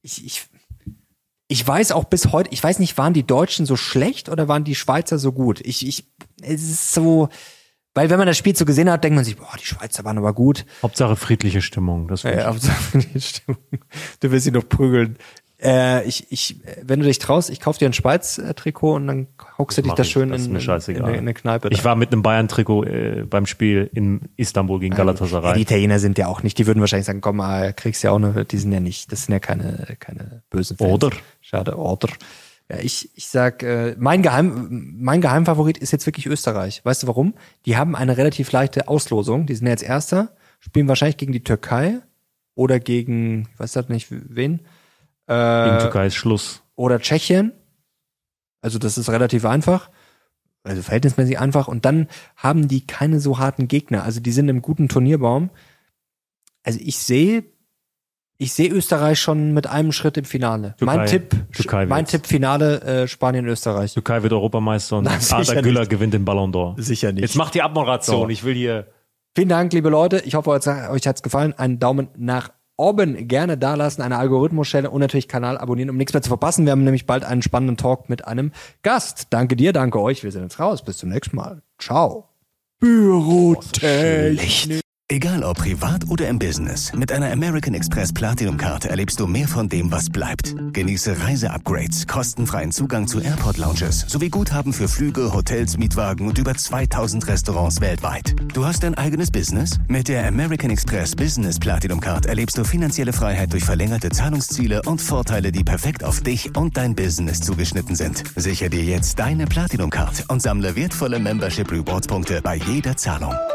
Ich weiß auch bis heute, ich weiß nicht, waren die Deutschen so schlecht oder waren die Schweizer so gut? Es ist so, weil wenn man das Spiel so gesehen hat, denkt man sich, boah, die Schweizer waren aber gut. Hauptsache friedliche Stimmung. Das Ja, die Stimmung. Du willst sie noch prügeln. Wenn du dich traust, ich kauf dir ein Schweiz-Trikot und dann hockst du dich mach da ich, schön das ist in mir scheißegal. eine Kneipe. Ich war mit einem Bayern-Trikot beim Spiel in Istanbul gegen Ja, Galatasaray. die Italiener sind ja auch nicht, die würden wahrscheinlich sagen, komm mal, kriegst ja auch eine, die sind ja nicht, das sind ja keine bösen Fans. Oder? Schade, oder. Ja, ich sag, mein Geheimfavorit ist jetzt wirklich Österreich. Weißt du warum? Die haben eine relativ leichte Auslosung, die sind ja jetzt Erster, spielen wahrscheinlich gegen die Türkei oder gegen, ich weiß nicht wen. Gegen Türkei ist Schluss. Oder Tschechien. Also das ist relativ einfach. Also verhältnismäßig einfach. Und dann haben die keine so harten Gegner. Also die sind im guten Turnierbaum. Also ich sehe Österreich schon mit einem Schritt im Finale. Mein Tipp Finale Spanien-Österreich. Türkei wird Europameister und Arda Güler gewinnt den Ballon d'Or. Sicher nicht. Jetzt macht die Abmoderation. So. Ich will hier... Vielen Dank, liebe Leute. Ich hoffe, euch hat's gefallen. Einen Daumen nach oben gerne da lassen, eine Algorithmusstelle und natürlich Kanal abonnieren, um nichts mehr zu verpassen. Wir haben nämlich bald einen spannenden Talk mit einem Gast. Danke dir, danke euch. Wir sind jetzt raus. Bis zum nächsten Mal. Ciao. Bürotechnik. Egal ob privat oder im Business, mit einer American Express Platinum-Karte erlebst du mehr von dem, was bleibt. Genieße Reise-Upgrades, kostenfreien Zugang zu Airport-Lounges sowie Guthaben für Flüge, Hotels, Mietwagen und über 2000 Restaurants weltweit. Du hast dein eigenes Business? Mit der American Express Business Platinum-Card erlebst du finanzielle Freiheit durch verlängerte Zahlungsziele und Vorteile, die perfekt auf dich und dein Business zugeschnitten sind. Sichere dir jetzt deine Platinum-Card und sammle wertvolle Membership-Rewards-Punkte bei jeder Zahlung.